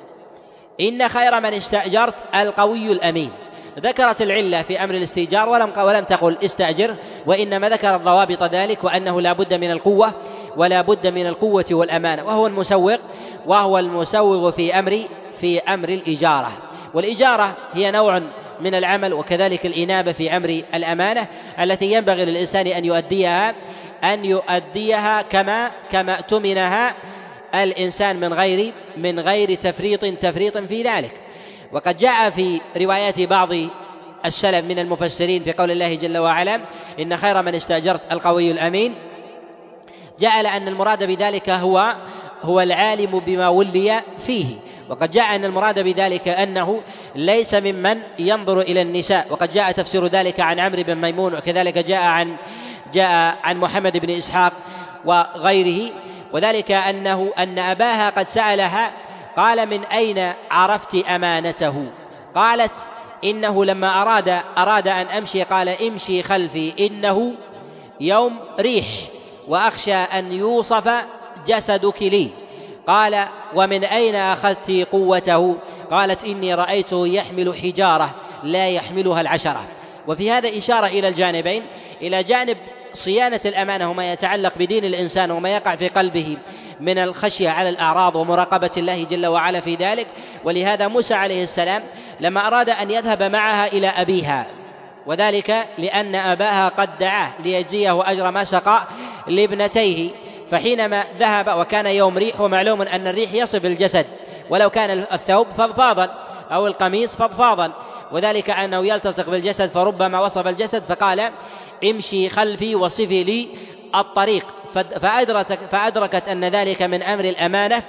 إن خير من استأجرت القوي الأمين. ذكرت العلة في أمر الاستئجار ولم ولم تقل استأجر، وإنما ذكرت ضوابط ذلك، وأنه لا بد من القوة ولا بد من القوة والأمانة، وهو المسوغ وهو المسوغ في أمر في أمر الإجارة. والإجارة هي نوع من العمل، وكذلك الإنابة في أمر الأمانة التي ينبغي للإنسان أن يؤديها أن يؤديها كما كما اؤتمنها الإنسان من غير من غير تفريط تفريط في ذلك. وقد جاء في روايات بعض السلف من المفسرين في قول الله جل وعلا: إن خير من استأجرت القوي الأمين، جعل أن المراد بذلك هو هو العالم بما ولي فيه. وقد جاء أن المراد بذلك أنه ليس ممن ينظر إلى النساء، وقد جاء تفسير ذلك عن عمرو بن ميمون، وكذلك جاء عن جاء عن محمد بن إسحاق وغيره، وذلك أنه أن أباها قد سألها قال: من أين عرفت أمانته؟ قالت: إنه لما أراد أراد أن أمشي قال: امشي خلفي إنه يوم ريح وأخشى أن يوصف جسدك لي. قال: ومن أين أخذت قوته؟ قالت: إني رأيته يحمل حجارة لا يحملها العشرة. وفي هذا إشارة إلى الجانبين، إلى جانب صيانة الأمانة وما يتعلق بدين الإنسان وما يقع في قلبه من الخشية على الأعراض ومراقبة الله جل وعلا في ذلك. ولهذا موسى عليه السلام لما أراد أن يذهب معها إلى أبيها، وذلك لأن أباها قد دعاه ليجزيه أجر ما سقى لابنتيه، فحينما ذهب وكان يوم ريح، ومعلوم أن الريح يصف الجسد ولو كان الثوب فضفاضا أو القميص فضفاضا، وذلك أنه يلتصق بالجسد فربما وصف الجسد، فقال: امشي خلفي وصفي لي الطريق. فأدركت, فأدركت أن ذلك من أمر الأمانة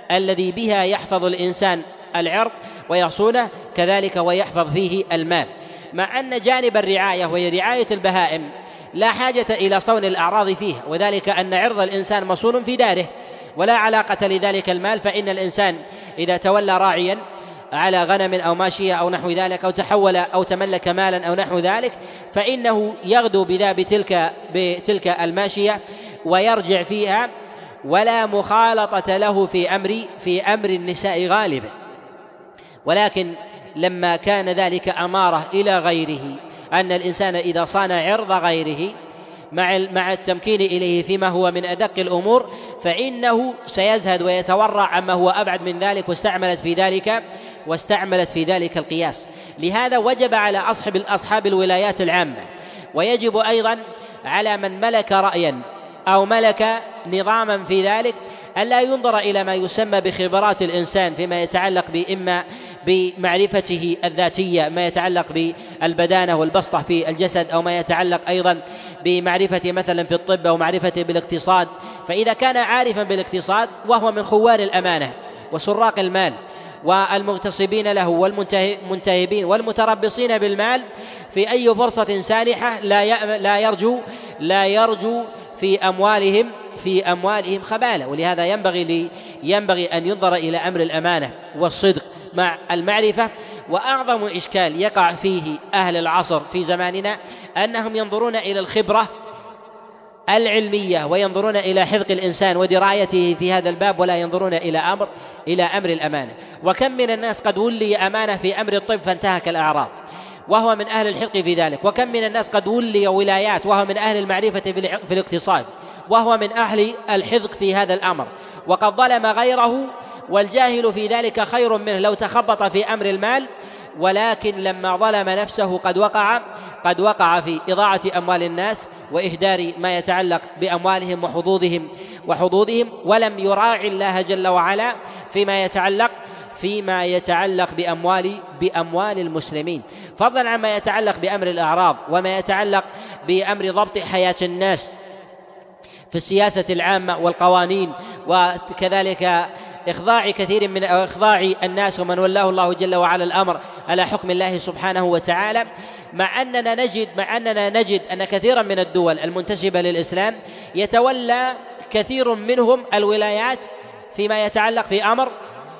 الذي بها يحفظ الإنسان العرض ويصونه، كذلك ويحفظ فيه المال، مع أن جانب الرعاية وهي رعاية البهائم لا حاجة إلى صون الأعراض فيها، وذلك أن عرض الإنسان مصون في داره ولا علاقة لذلك المال. فإن الإنسان إذا تولى راعيا على غنم أو ماشية أو نحو ذلك، أو تحول أو تملك مالا أو نحو ذلك، فإنه يغدو بذا بتلك, بتلك الماشية ويرجع فيها، ولا مخالطة له في أمر في أمر النساء غالبا. ولكن لما كان ذلك أمارة إلى غيره، أن الإنسان إذا صان عرض غيره مع مع التمكين إليه فيما هو من أدق الأمور، فإنه سيزهد ويتورع عما هو أبعد من ذلك، واستعملت في ذلك واستعملت في ذلك القياس. لهذا وجب على أصحاب أصحاب الولايات العامة، ويجب أيضا على من ملك رأيا أو ملك نظاما في ذلك، ألا ينظر إلى ما يسمى بخبرات الإنسان فيما يتعلق بإما بمعرفته الذاتية، ما يتعلق بالبدانة والبسطة في الجسد، أو ما يتعلق أيضا بمعرفة مثلا في الطب أو معرفة بالاقتصاد. فإذا كان عارفا بالاقتصاد وهو من خوار الأمانة وسراق المال والمغتصبين له والمنتهبين والمتربصين بالمال، في أي فرصة سانحة لا يرجو لا يرجو في أموالهم في أموالهم خبالة. ولهذا ينبغي لي ينبغي أن ينظر إلى أمر الأمانة والصدق مع المعرفة. وأعظم إشكال يقع فيه أهل العصر في زماننا أنهم ينظرون إلى الخبرة العلمية وينظرون إلى حذق الإنسان ودرايته في هذا الباب، ولا ينظرون إلى أمر إلى أمر الأمانة. وكم من الناس قد ولي أمانة في أمر الطب فانتهك الأعراض وهو من أهل الحذق في ذلك، وكم من الناس قد ولي ولايات وهو من أهل المعرفة في الاقتصاد وهو من أهل الحذق في هذا الأمر، وقد ظلم غيره، والجاهل في ذلك خير منه لو تخبط في أمر المال. ولكن لما ظلم نفسه قد وقع قد وقع في إضاعة أموال الناس وإهدار ما يتعلق بأموالهم وحظوظهم وحظوظهم ولم يراعي الله جل وعلا فيما يتعلق فيما يتعلق بأموال بأموال المسلمين، فضلا عما يتعلق بأمر الأعراض وما يتعلق بأمر ضبط حياة الناس في السياسة العامة والقوانين، وكذلك إخضاع كثير من أو إخضاع الناس ومن ولاه الله جل وعلا الأمر على حكم الله سبحانه وتعالى. مع أننا نجد مع أننا نجد أن كثيرا من الدول المنتسبة للإسلام يتولى كثير منهم الولايات فيما يتعلق في أمر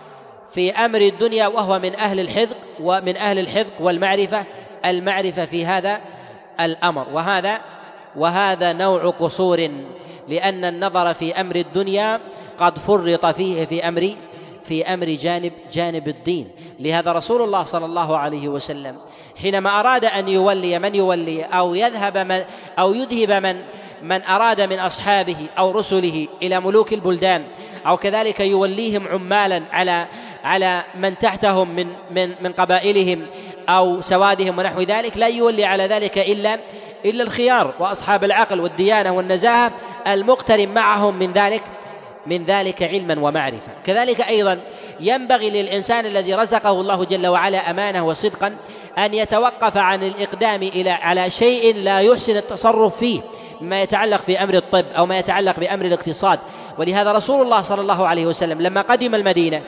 في أمر الدنيا، وهو من أهل الحذق ومن أهل الحذق والمعرفة المعرفة في هذا الأمر. وهذا وهذا نوع قصور، لأن النظر في أمر الدنيا قد فرط فيه في أمر في أمر جانب جانب الدين. لهذا رسول الله صلى الله عليه وسلم حينما أراد أن يولي من يولي أو يذهب من أو يذهب من من أراد من أصحابه أو رسله إلى ملوك البلدان، أو كذلك يوليهم عمالا على على من تحتهم من من من قبائلهم أو سوادهم ونحو ذلك، لا يولي على ذلك إلا إلا الخيار وأصحاب العقل والديانة والنزاهة المقترن معهم من ذلك من ذلك علما ومعرفة. كذلك أيضا ينبغي للإنسان الذي رزقه الله جل وعلا أمانة وصدقا أن يتوقف عن الإقدام إلى على شيء لا يحسن التصرف فيه مما يتعلق في أمر الطب أو ما يتعلق بأمر الاقتصاد. ولهذا رسول الله صلى الله عليه وسلم لما قدم المدينة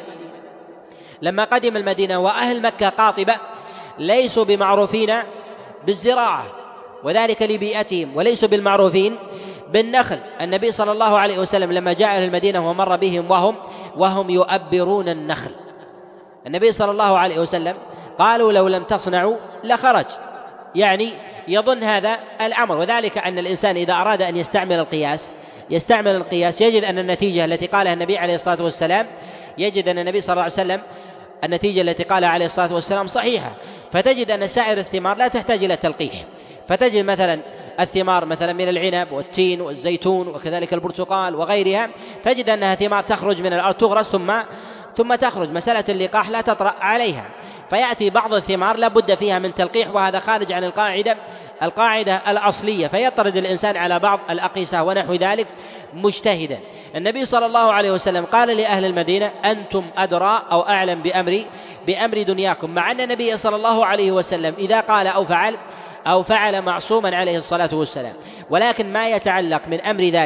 لما قدم المدينة وأهل مكة قاطبة ليسوا بمعروفين بالزراعة وذلك لبيئتهم، وليسوا بالمعروفين بالنخل. النبي صلى الله عليه وسلم لما جاء إلى المدينة ومر بهم وهم وهم يؤبرون النخل، النبي صلى الله عليه وسلم قالوا لو لم تصنعوا لخرج، يعني يظن هذا الأمر. وذلك أن الإنسان إذا أراد أن يستعمل القياس يستعمل القياس يجد أن النتيجة التي قالها النبي عليه الصلاة والسلام يجد أن النبي صلى الله عليه وسلم النتيجة التي قالها عليه الصلاة والسلام صحيحة، فتجد أن سائر الثمار لا تحتاج إلى تلقيح. فتجد مثلا الثمار مثلا من العنب والتين والزيتون وكذلك البرتقال وغيرها، تجد أنها ثمار تخرج من الأرض تغرس ثم ثم تخرج، مسألة اللقاح لا تطرأ عليها. فيأتي بعض الثمار لا بد فيها من تلقيح، وهذا خارج عن القاعدة القاعدة الأصلية، فيطرد الإنسان على بعض الأقيسة ونحو ذلك مجتهدا. النبي صلى الله عليه وسلم قال لأهل المدينة أنتم أدرى أو أعلم بأمر بأمر دنياكم، مع أن النبي صلى الله عليه وسلم إذا قال أو فعل أو فعل معصوما عليه الصلاة والسلام. ولكن ما يتعلق من أمر ذلك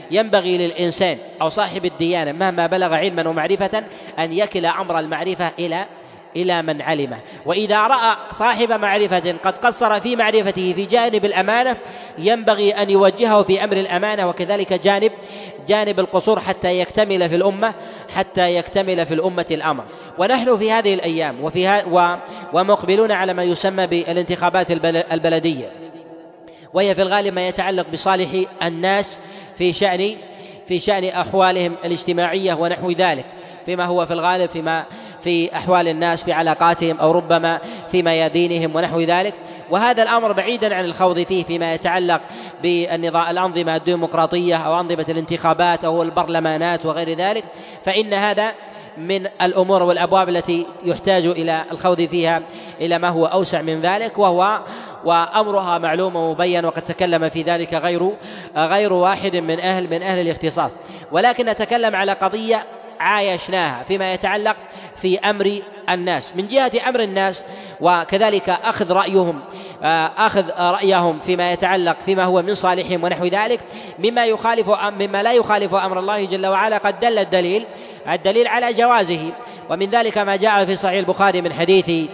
ينبغي للإنسان أو صاحب الديانة مهما بلغ علما ومعرفة أن يكل أمر المعرفة إلى إلى من علمه. وإذا رأى صاحب معرفة قد قصر في معرفته في جانب الأمانة ينبغي أن يوجهه في أمر الأمانة، وكذلك جانب جانب القصور حتى يكتمل في الأمة حتى يكتمل في الأمة الأمر. ونحن في هذه الأيام وفي ومقبلون على ما يسمى بالانتخابات البلدية، وهي في الغالب ما يتعلق بصالح الناس في شأن في شأن أحوالهم الاجتماعية ونحو ذلك، فيما هو في الغالب فيما في أحوال الناس في علاقاتهم أو ربما في ميادينهم ونحو ذلك. وهذا الأمر بعيدا عن الخوض فيه فيما يتعلق بالنظام الأنظمة الديمقراطية أو أنظمة الانتخابات أو البرلمانات وغير ذلك، فإن هذا من الأمور والأبواب التي يحتاج إلى الخوض فيها إلى ما هو أوسع من ذلك، وهو وأمرها معلوم ومبين، وقد تكلم في ذلك غير غير واحد من أهل من أهل الاختصاص. ولكن نتكلم على قضية عايشناها فيما يتعلق في أمر الناس، من جهة أمر الناس وكذلك أخذ رأيهم أخذ رأيهم فيما يتعلق فيما هو من صالحهم ونحو ذلك، مما يخالف مما لا يخالف أمر الله جل وعلا. قد دل الدليل الدليل على جوازه، ومن ذلك ما جاء في صحيح البخاري من حديث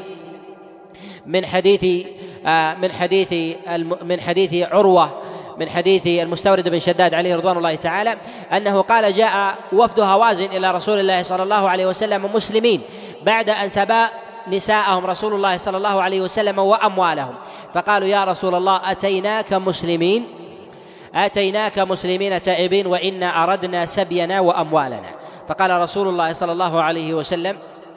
من حديث من حديث من حديث عروة من حديث المستورد بن شداد عليه رضوان الله تعالى أنه قال: جاء وفد هوازن إلى رسول الله صلى الله عليه وسلم مسلمين بعد أن سبى نساءهم رسول الله صلى الله عليه وسلم وأموالهم، فقالوا: يا رسول الله أتيناك مسلمين أتيناك مسلمين تائبين وإنا أردنا سبينا وأموالنا. فقال رسول الله صلى الله عليه وسلم: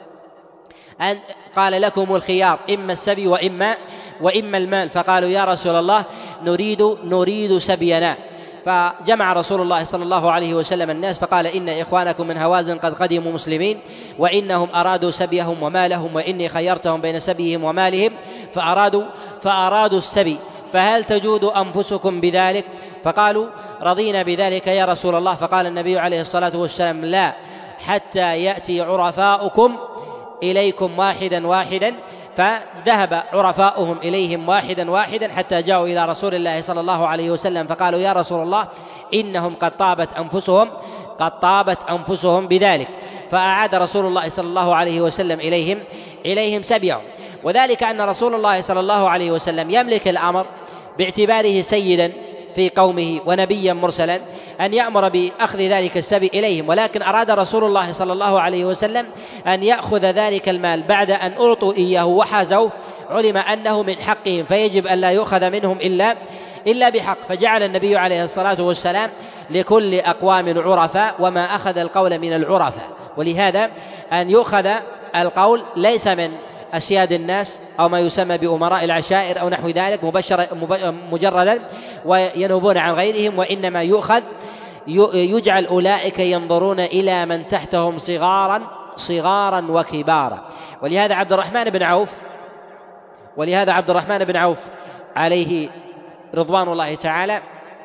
أن قال لكم الخيار إما السبي وإما وإما المال. فقالوا: يا رسول الله نريد نريد سبينا. فجمع رسول الله صلى الله عليه وسلم الناس فقال: إن إخوانكم من هوازن قد قدموا مسلمين وإنهم أرادوا سبيهم ومالهم، وإني خيرتهم بين سبيهم ومالهم فأرادوا فأرادوا السبي، فهل تجود أنفسكم بذلك؟ فقالوا: رضينا بذلك يا رسول الله. فقال النبي عليه الصلاة والسلام: لا، حتى يأتي عرفاؤكم إليكم واحدا واحدا. فذهب عرفاؤهم إليهم واحدا واحدا حتى جاءوا إلى رسول الله صلى الله عليه وسلم فقالوا: يا رسول الله إنهم قد طابت أنفسهم قد طابت أنفسهم بذلك. فأعاد رسول الله صلى الله عليه وسلم إليهم إليهم سبيهم. وذلك أن رسول الله صلى الله عليه وسلم يملك الأمر باعتباره سيدا في قومه ونبيا مرسلا أن يأمر بأخذ ذلك السبي إليهم، ولكن أراد رسول الله صلى الله عليه وسلم أن يأخذ ذلك المال بعد أن أعطوا إياه وحازوه، علم أنه من حقهم فيجب أن لا يؤخذ منهم إلا إلا بحق. فجعل النبي عليه الصلاة والسلام لكل أقوام عرفاء وما أخذ القول من العرفاء، ولهذا أن يؤخذ القول ليس من أسياد الناس أو ما يسمى بأمراء العشائر أو نحو ذلك مبشر مجردا وينوبون عن غيرهم، وإنما يؤخذ يجعل أولئك ينظرون إلى من تحتهم صغارا صغارا وكبارا. ولهذا عبد الرحمن بن عوف ولهذا عبد الرحمن بن عوف عليه رضوان الله تعالى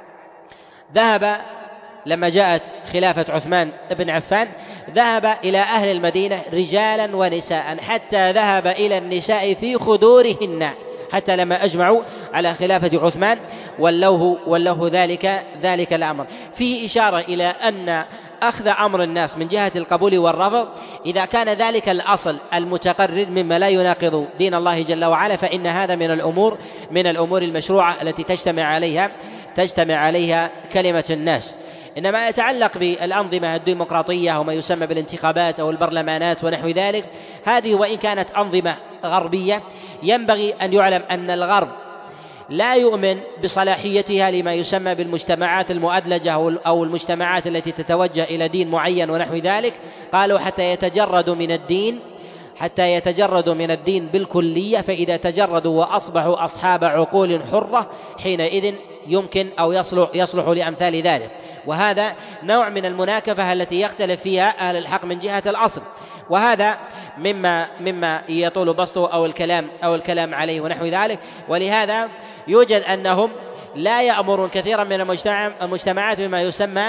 ذهب لما جاءت خلافة عثمان بن عفان ذهب إلى أهل المدينة رجالا ونساء حتى ذهب إلى النساء في خدورهن، حتى لما أجمعوا على خلافة عثمان ولوه, ولوه ذلك, ذلك الأمر. فيه إشارة إلى أن أخذ أمر الناس من جهة القبول والرفض إذا كان ذلك الأصل المتقرر مما لا يناقض دين الله جل وعلا، فإن هذا من الأمور من الأمور المشروعة التي تجتمع عليها تجتمع عليها كلمة الناس. إنما يتعلق بالأنظمة الديمقراطية وما يسمى بالانتخابات أو البرلمانات ونحو ذلك، هذه وإن كانت أنظمة غربية ينبغي أن يعلم أن الغرب لا يؤمن بصلاحيتها لما يسمى بالمجتمعات المؤدلجة أو المجتمعات التي تتوجه إلى دين معين ونحو ذلك. قالوا حتى يتجردوا من الدين حتى يتجردوا من الدين بالكلية، فإذا تجردوا وأصبحوا أصحاب عقول حرة حينئذ يمكن أو يصلح, يصلح لأمثال ذلك. وهذا نوع من المناكفة التي يختلف فيها أهل الحق من جهة الأصل، وهذا مما مما يطول بسطه أو الكلام أو الكلام عليه ونحو ذلك. ولهذا يوجد أنهم لا يأمرون كثيرا من المجتمعات بما يسمى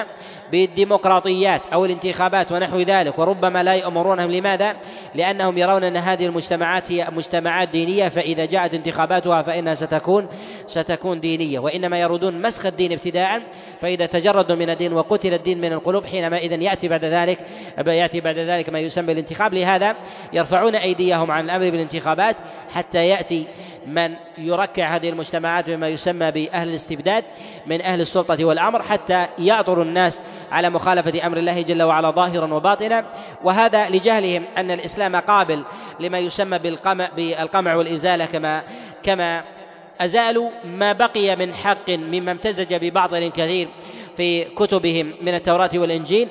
بالديمقراطيات أو الانتخابات ونحو ذلك، وربما لا يأمرونهم. لماذا؟ لأنهم يرون أن هذه المجتمعات هي مجتمعات دينية، فإذا جاءت انتخاباتها فإنها ستكون ستكون دينية، وإنما يريدون مسخ الدين ابتداء، فإذا تجردوا من الدين وقتل الدين من القلوب حينما إذن يأتي بعد ذلك يأتي بعد ذلك ما يسمى الانتخاب. لهذا يرفعون أيديهم عن الأمر بالانتخابات حتى يأتي من يركع هذه المجتمعات بما يسمى بأهل الاستبداد من أهل السلطة والأمر، حتى يعطر الناس على مخالفة أمر الله جل وعلا ظاهرا وباطنا، وهذا لجهلهم أن الإسلام قابل لما يسمى بالقمع, بالقمع والإزالة، كما كما أزالوا ما بقي من حق مما امتزج ببعض كثير في كتبهم من التوراة والإنجيل،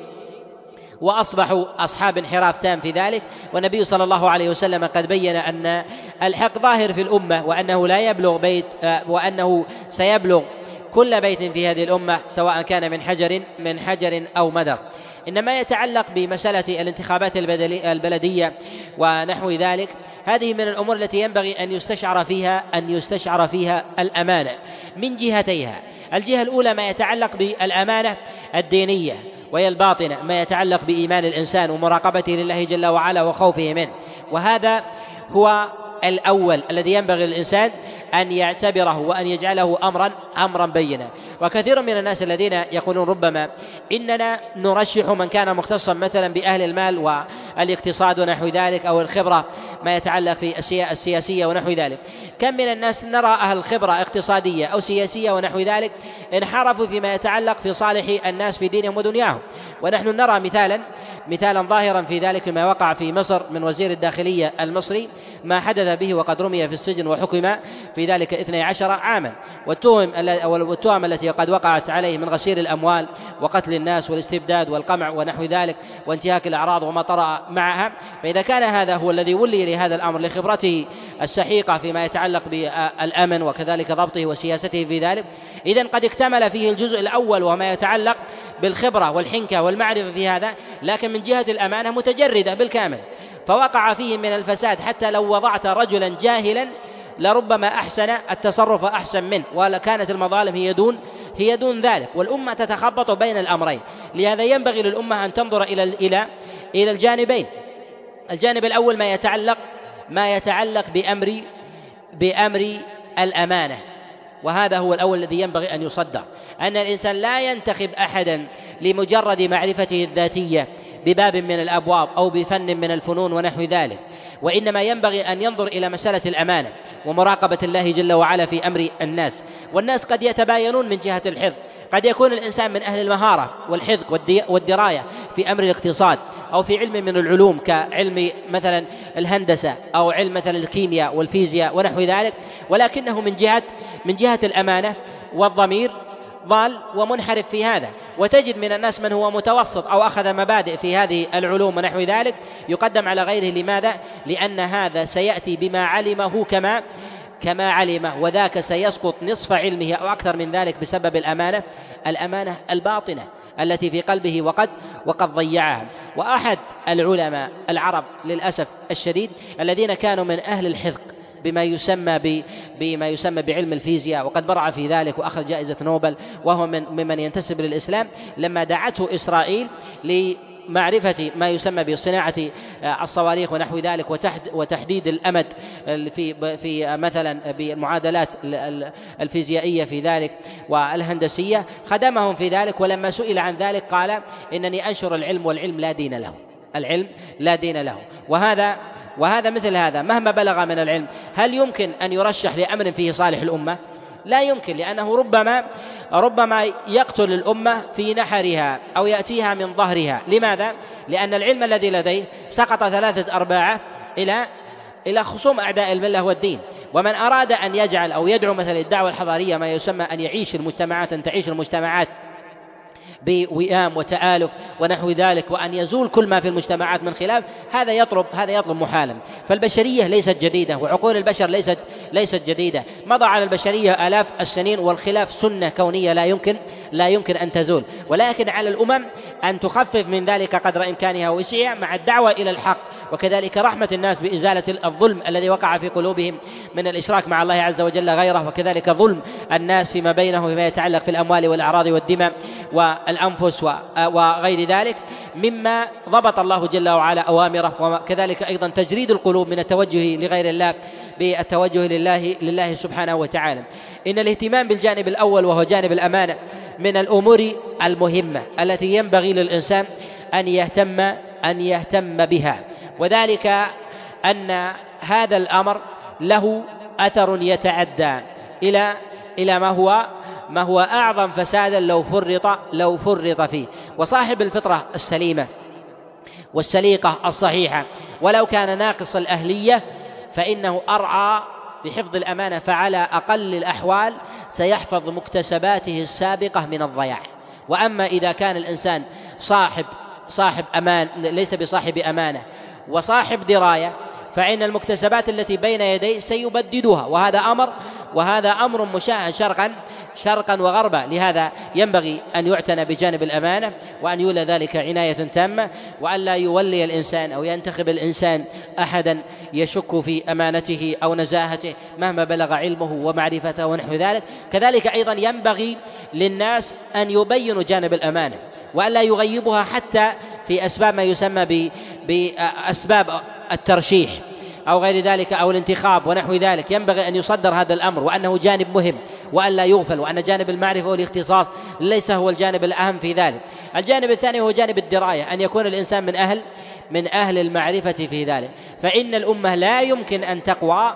وأصبحوا أصحاب انحراف تام في ذلك. والنبي صلى الله عليه وسلم قد بين أن الحق ظاهر في الأمة، وأنه لا يبلغ بيت وأنه سيبلغ كل بيت في هذه الأمة سواء كان من حجر من حجر أو مدر. إنما يتعلق بمسألة الانتخابات البلدية ونحو ذلك، هذه من الأمور التي ينبغي أن يستشعر فيها أن يستشعر فيها الأمانة من جهتيها. الجهة الأولى ما يتعلق بالأمانة الدينية، وهي الباطنة ما يتعلق بإيمان الإنسان ومراقبته لله جل وعلا وخوفه منه، وهذا هو الأول الذي ينبغي للإنسان أن يعتبره وأن يجعله أمرا أمرا بينا. وكثير من الناس الذين يقولون ربما إننا نرشح من كان مختصا مثلا بأهل المال والاقتصاد ونحو ذلك، أو الخبرة ما يتعلق في الأشياء السياسية ونحو ذلك. كم من الناس نرى أهل خبرة اقتصادية أو سياسية ونحو ذلك انحرفوا فيما يتعلق في صالح الناس في دينهم ودنياهم. ونحن نرى مثالا مثالا ظاهرا في ذلك ما وقع في مصر من وزير الداخلية المصري، ما حدث به وقد رمي في السجن وحكم في ذلك اثني عشر عاما، والتهم والتهم التي قد وقعت عليه من غسيل الأموال وقتل الناس والاستبداد والقمع ونحو ذلك وانتهاك الأعراض وما طرأ معها. فإذا كان هذا هو الذي ولي لهذا الأمر لخبرته السحيقة فيما يتعلق بالأمن وكذلك ضبطه وسياسته في ذلك، إذن قد اكتمل فيه الجزء الأول وما يتعلق بالخبرة والحنكة والمعرفة في هذا، لكن من جهة الأمانة متجردة بالكامل، فوقع فيه من الفساد حتى لو وضعت رجلا جاهلا لربما أحسن التصرف أحسن منه، ولكانت المظالم هي دون هي دون ذلك، والأمة تتخبط بين الأمرين. لهذا ينبغي للأمة أن تنظر إلى إلى إلى الجانبين. الجانب الأول ما يتعلق ما يتعلق بأمر بأمر الأمانة، وهذا هو الأول الذي ينبغي أن يصدر، أن الإنسان لا ينتخب أحدا لمجرد معرفته الذاتية بباب من الأبواب أو بفن من الفنون ونحو ذلك، وإنما ينبغي أن ينظر إلى مسألة الأمانة ومراقبة الله جل وعلا في أمر الناس. والناس قد يتباينون من جهة الحفظ، قد يكون الإنسان من أهل المهارة والحفظ والدراية في أمر الاقتصاد أو في علم من العلوم كعلم مثلا الهندسة أو علم مثلا الكيمياء والفيزياء ونحو ذلك، ولكنه من جهة من جهة الأمانة والضمير ضال ومنحرف في هذا. وتجد من الناس من هو متوسط أو أخذ مبادئ في هذه العلوم ونحو ذلك يقدم على غيره. لماذا؟ لأن هذا سيأتي بما علمه كما كما علمه، وذاك سيسقط نصف علمه أو أكثر من ذلك بسبب الأمانة الأمانة الباطنة التي في قلبه وقد وقد ضيعها. وأحد العلماء العرب للأسف الشديد الذين كانوا من أهل الحذق بما يسمى بما يسمى بعلم الفيزياء، وقد برع في ذلك وأخذ جائزة نوبل، وهو من ممن ينتسب للإسلام، لما دعته إسرائيل لمعرفة ما يسمى بصناعة الصواريخ ونحو ذلك وتحديد الأمد في في مثلا بالمعادلات الفيزيائية في ذلك والهندسية، خدمهم في ذلك. ولما سئل عن ذلك قال: إنني أنشر العلم والعلم لا دين له، العلم لا دين له. وهذا وهذا مثل هذا مهما بلغ من العلم، هل يمكن أن يرشح لأمر فيه صالح الأمة؟ لا يمكن، لأنه ربما ربما يقتل الأمة في نحرها أو يأتيها من ظهرها. لماذا؟ لأن العلم الذي لديه سقط ثلاثة أرباعه إلى إلى خصوم أعداء الملة والدين. ومن أراد أن يجعل أو يدعو مثل الدعوة الحضارية ما يسمى أن يعيش المجتمعات أن تعيش المجتمعات بوئام وتآلف ونحو ذلك، وأن يزول كل ما في المجتمعات من خلاف، هذا يطلب هذا يطلب محالا. فالبشرية ليست جديدة، وعقول البشر ليست ليست جديدة، مضى على البشرية آلاف السنين، والخلاف سنة كونية لا يمكن لا يمكن أن تزول، ولكن على الأمم أن تخفف من ذلك قدر إمكانها ووسعها مع الدعوة إلى الحق، وكذلك رحمة الناس بإزالة الظلم الذي وقع في قلوبهم من الإشراك مع الله عز وجل غيره، وكذلك ظلم الناس فيما بينهم فيما يتعلق في الأموال والأعراض والدماء والأنفس وغير ذلك مما ضبط الله جل وعلا أوامره، وكذلك أيضا تجريد القلوب من التوجه لغير الله بالتوجه لله لله سبحانه وتعالى. إن الاهتمام بالجانب الأول وهو جانب الأمانة من الأمور المهمة التي ينبغي للإنسان أن يهتم أن يهتم بها، وذلك أن هذا الأمر له أثر يتعدى إلى إلى ما هو ما هو أعظم فسادا لو فرط لو فرط فيه. وصاحب الفطرة السليمة والسليقة الصحيحة ولو كان ناقص الأهلية فإنه أرعى بحفظ الأمانة، فعلى أقل الأحوال سيحفظ مكتسباته السابقة من الضياع. وأما إذا كان الإنسان صاحب صاحب أمان ليس بصاحب أمانة وصاحب دراية، فإن المكتسبات التي بين يديه سيبددها، وهذا أمر وهذا أمر مشاهد شرقا شرقا وغربا. لهذا ينبغي أن يعتنى بجانب الأمانة، وأن يولى ذلك عناية تامة، وأن لا يولي الإنسان أو ينتخب الإنسان أحدا يشك في أمانته أو نزاهته مهما بلغ علمه ومعرفته ونحو ذلك. كذلك أيضا ينبغي للناس أن يبينوا جانب الأمانة، وأن لا يغيبها حتى في أسباب ما يسمى بأسباب الترشيح أو غير ذلك أو الانتخاب ونحو ذلك. ينبغي أن يصدر هذا الأمر وأنه جانب مهم وأن لا يغفل، وأن جانب المعرفة والاختصاص ليس هو الجانب الأهم في ذلك. الجانب الثاني هو جانب الدراية، أن يكون الإنسان من أهل من أهل المعرفة في ذلك. فإن الأمة لا يمكن أن تقوى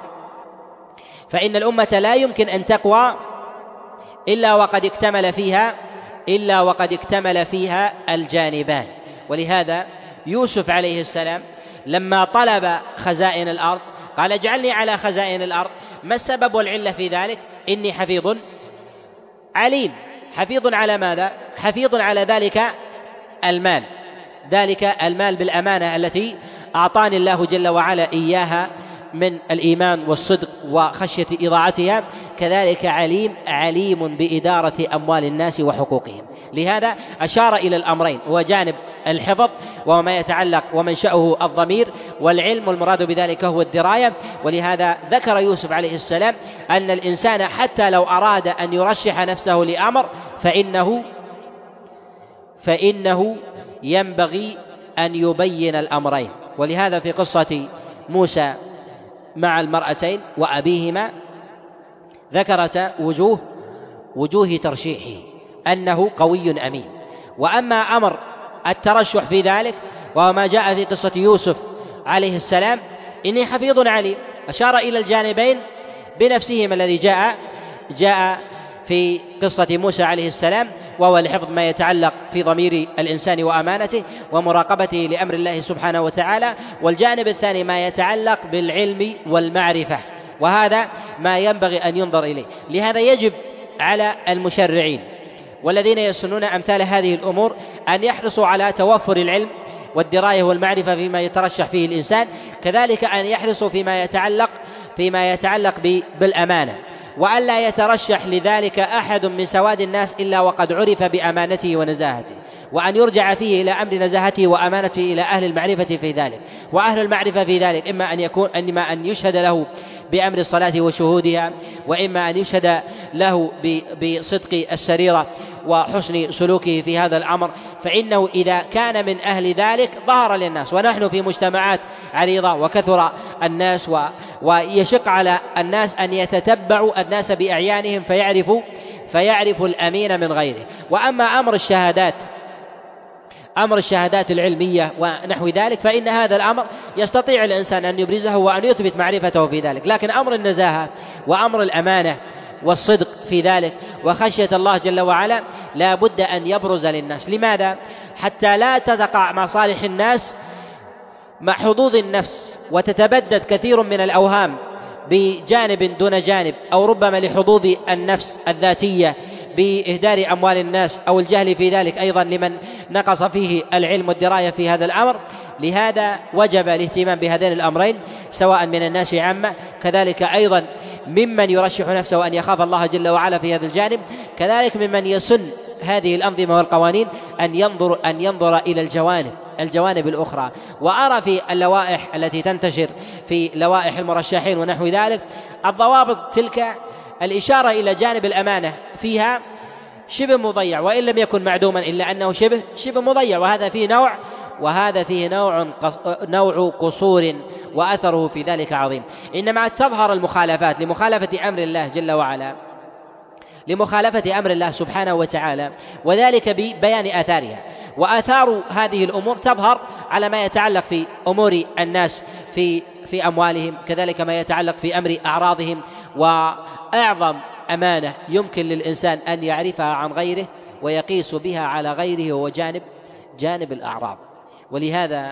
فإن الأمة لا يمكن أن تقوى إلا وقد اكتمل فيها إلا وقد اكتمل فيها الجانبان. ولهذا يوسف عليه السلام لما طلب خزائن الأرض قال اجعلني على خزائن الأرض. ما السبب والعلة في ذلك؟ إني حفيظ عليم. حفيظ على ماذا؟ حفيظ على ذلك المال ذلك المال بالأمانة التي أعطاني الله جل وعلا إياها من الإيمان والصدق وخشية إضاعتها. كذلك عليم عليم بإدارة أموال الناس وحقوقهم. لهذا أشار إلى الأمرين، وجانب الحفظ وما يتعلق ومنشأه الضمير، والعلم والمراد بذلك هو الدراية. ولهذا ذكر يوسف عليه السلام أن الإنسان حتى لو أراد أن يرشح نفسه لأمر فإنه فإنه ينبغي أن يبين الأمرين. ولهذا في قصة موسى مع المرأتين وأبيهما ذكرت وجوه وجوه ترشيحه أنه قوي أمين. وأما أمر الترشح في ذلك وهو ما جاء في قصة يوسف عليه السلام إني حفيظ عليم، أشار إلى الجانبين بنفسهما الذي جاء جاء في قصة موسى عليه السلام، وهو الحفظ ما يتعلق في ضمير الإنسان وأمانته ومراقبته لأمر الله سبحانه وتعالى، والجانب الثاني ما يتعلق بالعلم والمعرفة، وهذا ما ينبغي أن ينظر إليه. لهذا يجب على المشرعين والذين يسنون أمثال هذه الأمور أن يحرصوا على توفر العلم والدراية والمعرفة فيما يترشح فيه الإنسان، كذلك أن يحرصوا فيما يتعلق فيما يتعلق بالأمانة، وأن لا يترشح لذلك أحد من سواد الناس إلا وقد عرف بأمانته ونزاهته، وأن يرجع فيه إلى أمر نزاهته وأمانته إلى أهل المعرفة في ذلك. وأهل المعرفة في ذلك إما أن يكون إما أن يشهد له بأمر الصلاة وشهودها، وإما أن يشهد له بصدق السريرة وحسن سلوكه في هذا الأمر، فإنه إذا كان من أهل ذلك ظهر للناس. ونحن في مجتمعات عريضة وكثر الناس و... ويشق على الناس أن يتتبعوا الناس بأعيانهم فيعرفوا فيعرفوا الأمين من غيره. وأما أمر الشهادات أمر الشهادات العلمية ونحو ذلك فإن هذا الأمر يستطيع الإنسان أن يبرزه وأن يثبت معرفته في ذلك، لكن أمر النزاهة وأمر الأمانة والصدق في ذلك وخشية الله جل وعلا لا بد أن يبرز للناس. لماذا؟ حتى لا تتقع مصالح الناس مع حظوظ النفس وتتبدد كثير من الأوهام بجانب دون جانب، أو ربما لحظوظ النفس الذاتية بإهدار أموال الناس أو الجهل في ذلك أيضا لمن نقص فيه العلم والدراية في هذا الأمر. لهذا وجب الاهتمام بهذين الأمرين سواء من الناس عامة، كذلك أيضا ممن يرشح نفسه أن يخاف الله جل وعلا في هذا الجانب، كذلك ممن يسن هذه الأنظمة والقوانين أن ينظر أن ينظر إلى الجوانب الجوانب الأخرى. وأرى في اللوائح التي تنتشر في لوائح المرشحين ونحو ذلك الضوابط تلك الإشارة إلى جانب الأمانة فيها شبه مضيع، وإن لم يكن معدوما إلا أنه شبه شبه مضيع، وهذا فيه نوع وهذا فيه نوع نوع قصور وأثره في ذلك عظيم. إنما تظهر المخالفات لمخالفة أمر الله جل وعلا لمخالفة أمر الله سبحانه وتعالى، وذلك ببيان آثارها. وآثار هذه الأمور تظهر على ما يتعلق في أمور الناس في في أموالهم، كذلك ما يتعلق في أمر أعراضهم. وأعظم أمانة يمكن للإنسان أن يعرفها عن غيره ويقيس بها على غيره هو جانب جانب الأعراض. ولهذا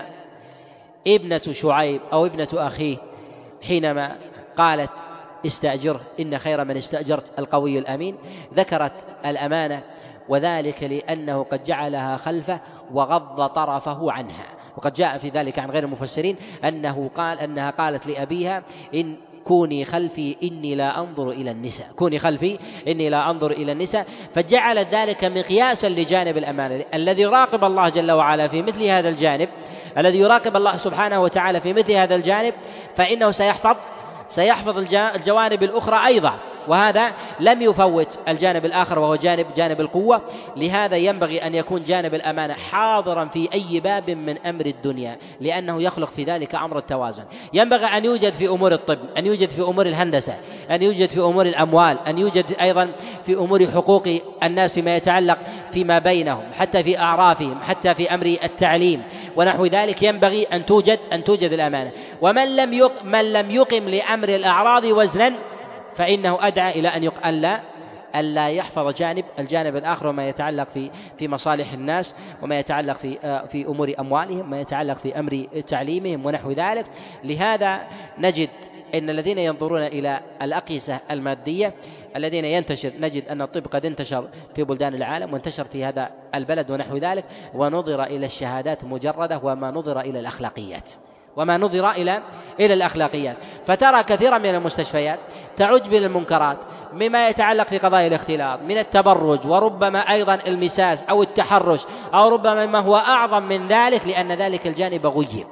ابنة شعيب أو ابنة أخيه حينما قالت استأجره إن خير من استأجرت القوي الأمين، ذكرت الأمانة، وذلك لأنه قد جعلها خلفه وغض طرفه عنها. وقد جاء في ذلك عن غير المفسرين أنه قال أنها قالت لأبيها إن كوني خلفي إني لا أنظر إلى النساء كوني خلفي إني لا أنظر إلى النساء فجعلت ذلك مقياسا لجانب الأمانة. الذي يراقب الله جل وعلا في مثل هذا الجانب الذي يراقب الله سبحانه وتعالى في مثل هذا الجانب فإنه سيحفظ سيحفظ الجوانب الأخرى أيضا، وهذا لم يفوت الجانب الآخر وهو جانب جانب القوة. لهذا ينبغي أن يكون جانب الأمانة حاضرا في أي باب من أمر الدنيا، لأنه يخلق في ذلك أمر التوازن. ينبغي أن يوجد في أمور الطب، أن يوجد في أمور الهندسة، أن يوجد في أمور الأموال، أن يوجد أيضا في أمور حقوق الناس ما يتعلق فيما بينهم، حتى في أعرافهم، حتى في أمر التعليم ونحو ذلك. ينبغي أن توجد أن توجد الأمانة. ومن لم يق من لم يقم لأمر الأعراض وزنا فإنه أدعى إلى أن يقل ألا يحفظ جانب الجانب الآخر، وما يتعلق في في مصالح الناس، وما يتعلق في في أمور أموالهم، ما يتعلق في أمر تعليمهم ونحو ذلك. لهذا نجد أن الذين ينظرون إلى الأقيسة المادية الذين ينتشر نجد أن الطب قد انتشر في بلدان العالم وانتشر في هذا البلد ونحو ذلك، ونظر إلى الشهادات مجردة وما نظر إلى الأخلاقيات وما نظر إلى إلى الأخلاقيات. فترى كثيرا من المستشفيات تعج بالمنكرات مما يتعلق في قضايا الاختلاط من التبرج، وربما أيضا المساس أو التحرش، أو ربما ما هو أعظم من ذلك، لأن ذلك الجانب غيب،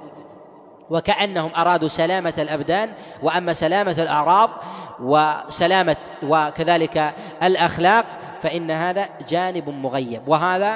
وكأنهم أرادوا سلامة الأبدان، وأما سلامة الأعراض وسلامة وكذلك الأخلاق فإن هذا جانب مغيب. وهذا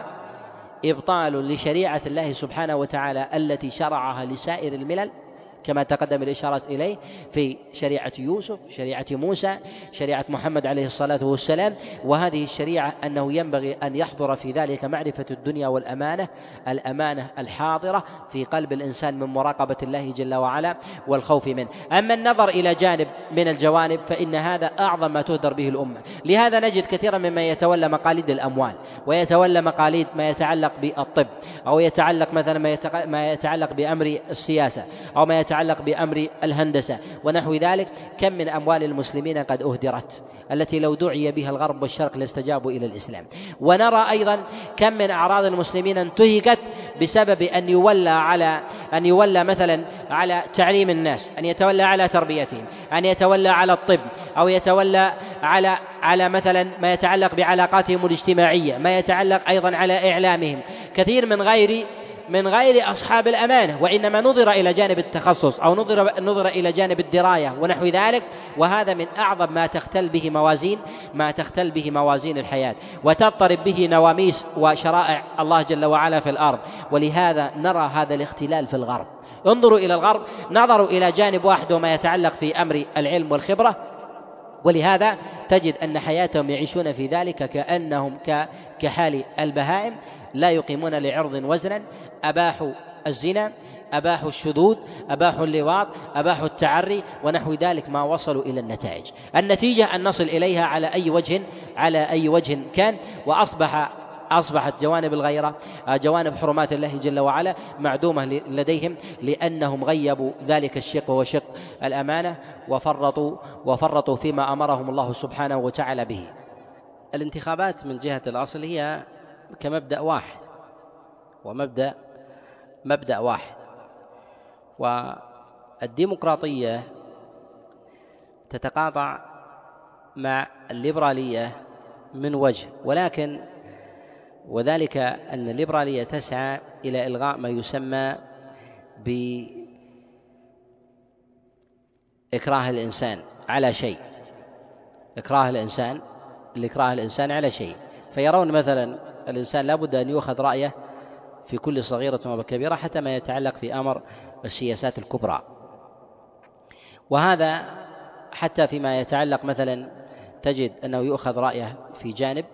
إبطال لشريعة الله سبحانه وتعالى التي شرعها لسائر الملل، كما تقدم الإشارة إليه في شريعة يوسف، شريعة موسى، شريعة محمد عليه الصلاة والسلام. وهذه الشريعة أنه ينبغي أن يحضر في ذلك معرفة الدنيا والأمانة، الأمانة الحاضرة في قلب الإنسان من مراقبة الله جل وعلا والخوف منه. أما النظر إلى جانب من الجوانب فإن هذا أعظم ما تهدر به الأمة. لهذا نجد كثيرا ممن يتولى مقاليد الأموال، ويتولى مقاليد ما يتعلق بالطب، أو يتعلق مثلا ما يتعلق بأمر السياسة، أو ما يتعلق يتعلق بأمر الهندسة ونحو ذلك. كم من أموال المسلمين قد أهدرت التي لو دعي بها الغرب والشرق لاستجابوا إلى الإسلام. ونرى أيضا كم من أعراض المسلمين انتهكت بسبب أن يولى على أن يولى مثلا على تعليم الناس، أن يتولى على تربيتهم، أن يتولى على الطب، أو يتولى على على مثلا ما يتعلق بعلاقاتهم الاجتماعية، ما يتعلق أيضا على إعلامهم، كثير من غير من غير أصحاب الأمانة، وإنما نظر إلى جانب التخصص أو نظر, نظر إلى جانب الدراية ونحو ذلك. وهذا من أعظم ما تختل به موازين ما تختل به موازين الحياة، وتضطرب به نواميس وشرائع الله جل وعلا في الأرض. ولهذا نرى هذا الاختلال في الغرب. انظروا إلى الغرب، نظروا إلى جانب واحد وما يتعلق في أمر العلم والخبرة، ولهذا تجد أن حياتهم يعيشون في ذلك كأنهم كحال البهائم، لا يقيمون لعرض وزنا، أباحوا الزنا، أباحوا الشذوذ، أباحوا اللواط، أباحوا التعري ونحو ذلك، ما وصلوا إلى النتائج. النتيجة أن نصل إليها على أي وجه على أي وجه كان، وأصبح أصبحت جوانب الغيرة، جوانب حرمات الله جل وعلا معدومة لديهم، لأنهم غيبوا ذلك الشق وهو شق الأمانة، وفرطوا وفرطوا فيما أمرهم الله سبحانه وتعالى به. الانتخابات من جهة الأصل هي كمبدأ واحد، ومبدأ مبدأ واحد، والديمقراطية تتقاطع مع الليبرالية من وجه، ولكن وذلك أن الليبرالية تسعى إلى إلغاء ما يسمى بإكراه الإنسان على شيء، إكراه الإنسان لإكراه الإنسان على شيء. فيرون مثلا الإنسان لا بد أن يؤخذ رأيه في كل صغيرة وكبيرة حتى ما يتعلق في أمر السياسات الكبرى. وهذا حتى فيما يتعلق مثلا تجد أنه يؤخذ رأيه في جانب.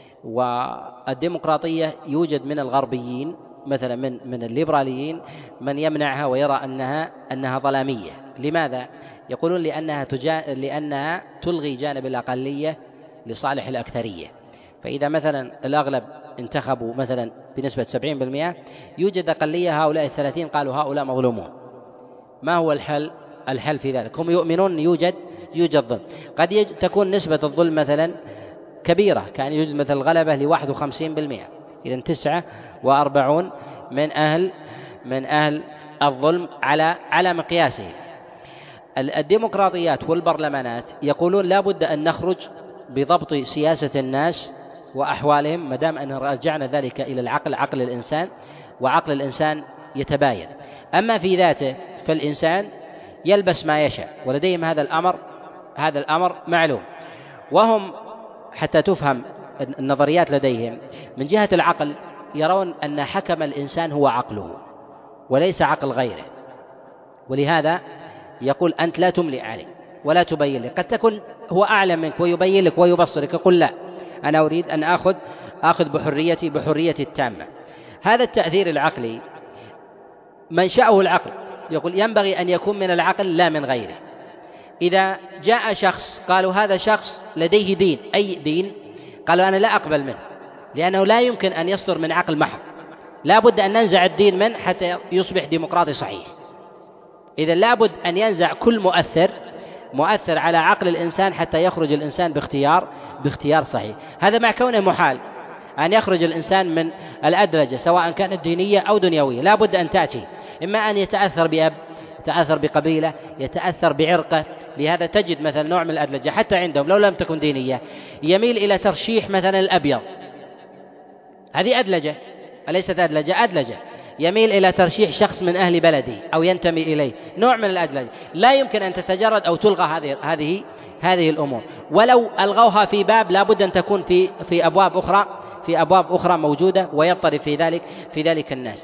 والديمقراطية يوجد من الغربيين مثلا من من الليبراليين من يمنعها ويرى أنها أنها ظلامية. لماذا؟ يقولون لأنها تجا... لأنها تلغي جانب الأقلية لصالح الأكثرية. فإذا مثلا الأغلب انتخبوا مثلا بنسبة سبعين بالمئة، يوجد أقلية هؤلاء الثلاثين قالوا هؤلاء مظلومون. ما هو الحل؟ الحل في ذلك هم يؤمنون يوجد يوجد ظلم. قد يج... تكون نسبة الظلم مثلا كبيرة، كان يوجد مثل الغلبة لواحد وخمسين بالمئة، إذن تسعة وأربعون من أهل من أهل الظلم على على مقياسه. الديمقراطيات والبرلمانات يقولون لا بد أن نخرج بضبط سياسة الناس وأحوالهم، ما دام أن رجعنا ذلك إلى العقل، عقل الإنسان، وعقل الإنسان يتباين. أما في ذاته فالإنسان يلبس ما يشاء، ولديهم هذا الأمر هذا الأمر معلوم. وهم حتى تفهم النظريات لديهم من جهة العقل يرون أن حكم الإنسان هو عقله وليس عقل غيره، ولهذا يقول أنت لا تملي عليه ولا تبين لك. قد تكون هو أعلم منك ويبين لك ويبصرك، يقول لا، أنا أريد أن أخذ أخذ بحريتي بحريتي التامة. هذا التأثير العقلي منشأه العقل، يقول ينبغي أن يكون من العقل لا من غيره. إذا جاء شخص قالوا هذا شخص لديه دين، أي دين؟ قالوا أنا لا أقبل منه، لأنه لا يمكن أن يصدر من عقل محض، لا بد أن ننزع الدين منه حتى يصبح ديمقراطي صحيح. إذا لا بد أن ينزع كل مؤثر مؤثر على عقل الإنسان حتى يخرج الإنسان باختيار باختيار صحيح. هذا مع كونه محال أن يخرج الإنسان من الأدرجة سواء كانت دينية أو دنيوية، لا بد أن تأتي إما أن يتأثر بأب، يتأثر بقبيلة، يتأثر بعرقه. لهذا تجد مثلا نوع من الأدلجة حتى عندهم لو لم تكن دينية يميل إلى ترشيح مثلا الأبيض، هذه أدلجة أليست أدلجة؟ أدلجة، يميل إلى ترشيح شخص من أهل بلده أو ينتمي إليه، نوع من الأدلجة. لا يمكن أن تتجرد أو تلغى هذه هذه هذه الأمور، ولو ألغوها في باب لا بد أن تكون في في أبواب أخرى في أبواب أخرى موجودة ويضطرب في ذلك في ذلك الناس.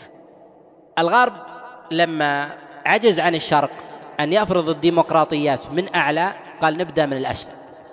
الغرب لما عجز عن الشرق أن يفرض الديمقراطيات من أعلى قال نبدأ من الأسفل،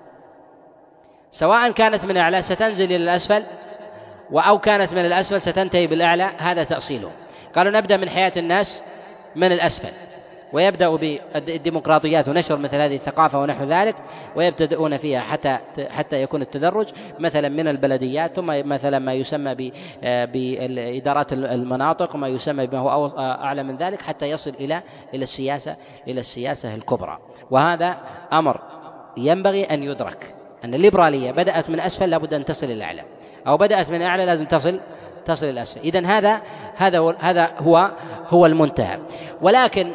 سواء كانت من أعلى ستنزل إلى الأسفل أو كانت من الأسفل ستنتهي بالأعلى، هذا تأصيله. قالوا نبدأ من حياة الناس من الأسفل، ويبدأ بالديمقراطيات ونشر مثل هذه الثقافة ونحو ذلك، ويبتدئون فيها حتى حتى يكون التدرج مثلا من البلديات، ثم مثلا ما يسمى بإدارات المناطق، وما يسمى بما هو أعلى من ذلك، حتى يصل إلى إلى السياسة إلى السياسة الكبرى. وهذا أمر ينبغي أن يدرك، أن الليبرالية بدأت من أسفل لابد أن تصل إلى الأعلى، أو بدأت من أعلى لازم تصل تصل إلى الأسفل. إذن هذا هذا هذا هو هو المنتهى. ولكن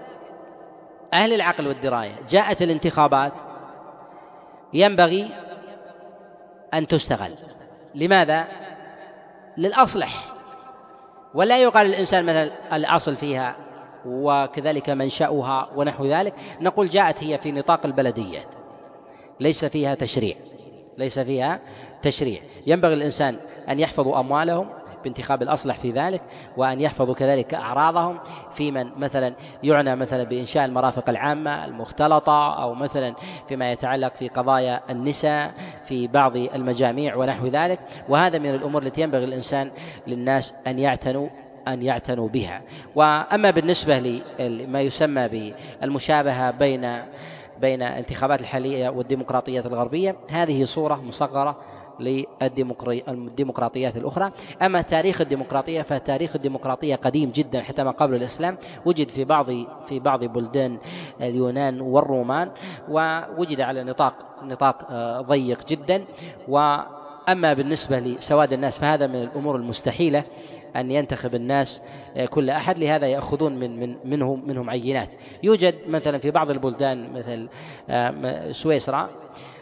أهل العقل والدراية جاءت الانتخابات ينبغي أن تستغل. لماذا؟ للأصلح، ولا يقال الإنسان مثلا الأصل فيها وكذلك منشأها ونحو ذلك. نقول جاءت هي في نطاق البلديات، ليس فيها تشريع ليس فيها تشريع ينبغي الإنسان أن يحفظوا أموالهم بانتخاب الأصلح في ذلك، وأن يحفظوا كذلك أعراضهم في من مثلا يعنى مثلا بإنشاء المرافق العامة المختلطة، أو مثلا فيما يتعلق في قضايا النساء في بعض المجاميع ونحو ذلك. وهذا من الأمور التي ينبغي الإنسان للناس أن يعتنوا أن يعتنوا بها. وأما بالنسبة لما يسمى بالمشابهة بين بين الانتخابات الحالية والديمقراطيات الغربية، هذه صورة مصغرة للديمقراطيات الأخرى. أما تاريخ الديمقراطية فتاريخ الديمقراطية قديم جدا حتى ما قبل الإسلام، وجد في بعض في بعض بلدان اليونان والرومان، ووجد على نطاق نطاق ضيق جدا. وأما بالنسبة لسواد الناس فهذا من الأمور المستحيلة أن ينتخب الناس كل أحد، لهذا يأخذون من من منهم منهم عينات. يوجد مثلا في بعض البلدان مثل سويسرا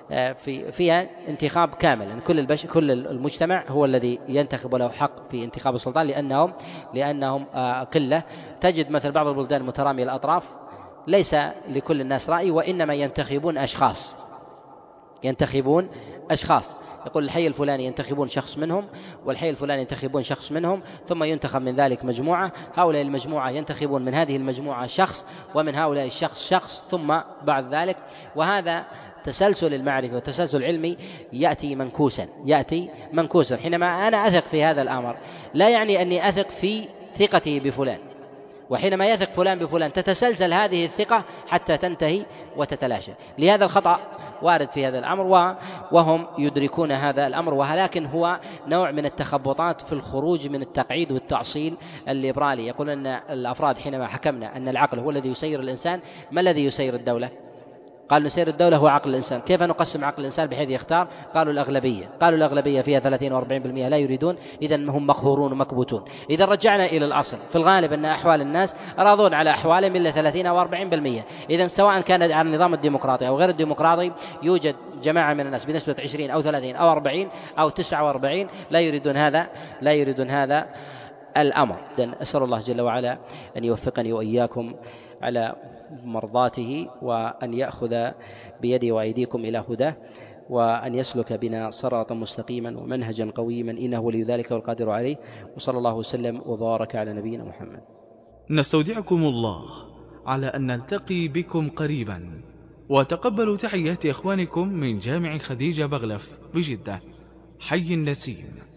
في فيها انتخاب كامل، كل البش كل المجتمع هو الذي ينتخب له حق في انتخاب السلطان، لأنهم لأنهم قلة. تجد مثل بعض البلدان المترامية الأطراف ليس لكل الناس رأي، وإنما ينتخبون أشخاص ينتخبون أشخاص يقول الحي الفلاني ينتخبون شخص منهم، والحي الفلاني ينتخبون شخص منهم، ثم ينتخب من ذلك مجموعة، هؤلاء المجموعة ينتخبون من هذه المجموعة شخص، ومن هؤلاء الشخص شخص، ثم بعد ذلك. وهذا تسلسل المعرفة وتسلسل العلمي يأتي منكوسا يأتي منكوسا حينما أنا أثق في هذا الأمر لا يعني أني أثق في ثقته بفلان، وحينما يثق فلان بفلان تتسلسل هذه الثقة حتى تنتهي وتتلاشى. لهذا الخطأ وارد في هذا الأمر وهم يدركون هذا الأمر، ولكن هو نوع من التخبطات في الخروج من التقعيد والتأصيل الليبرالي. يقول أن الأفراد حينما حكمنا أن العقل هو الذي يسير الإنسان، ما الذي يسير الدولة؟ قال نسير الدولة هو عقل الإنسان. كيف نقسم عقل الإنسان بحيث يختار؟ قالوا الأغلبية قالوا الأغلبية فيها ثلاثين وأربعين بالمئة لا يريدون، إذن هم مقهورون ومكبوتون. إذا رجعنا إلى الأصل في الغالب أن أحوال الناس راضون على أحوالهم إلا ثلاثين أو أربعين بالمئة. إذن سواء كان على النظام الديمقراطي أو غير الديمقراطي يوجد جماعة من الناس بنسبة عشرين أو ثلاثين أو أربعين أو تسعة وأربعين لا يريدون هذا لا يريدون هذا الأمر. إذن أسأل الله جل وعلا أن يوفقني وإياكم على مرضاته، وأن يأخذ بيدي وأيديكم إلى هداه، وأن يسلك بنا صراطا مستقيما ومنهجا قويما، إنه ولي ذلك والقادر عليه. وصلى الله وسلم وبارك على نبينا محمد. نستودعكم الله على أن نلتقي بكم قريبا، وتقبلوا تحيات إخوانكم من جامع خديجة بغلف بجدة، حي النسيم.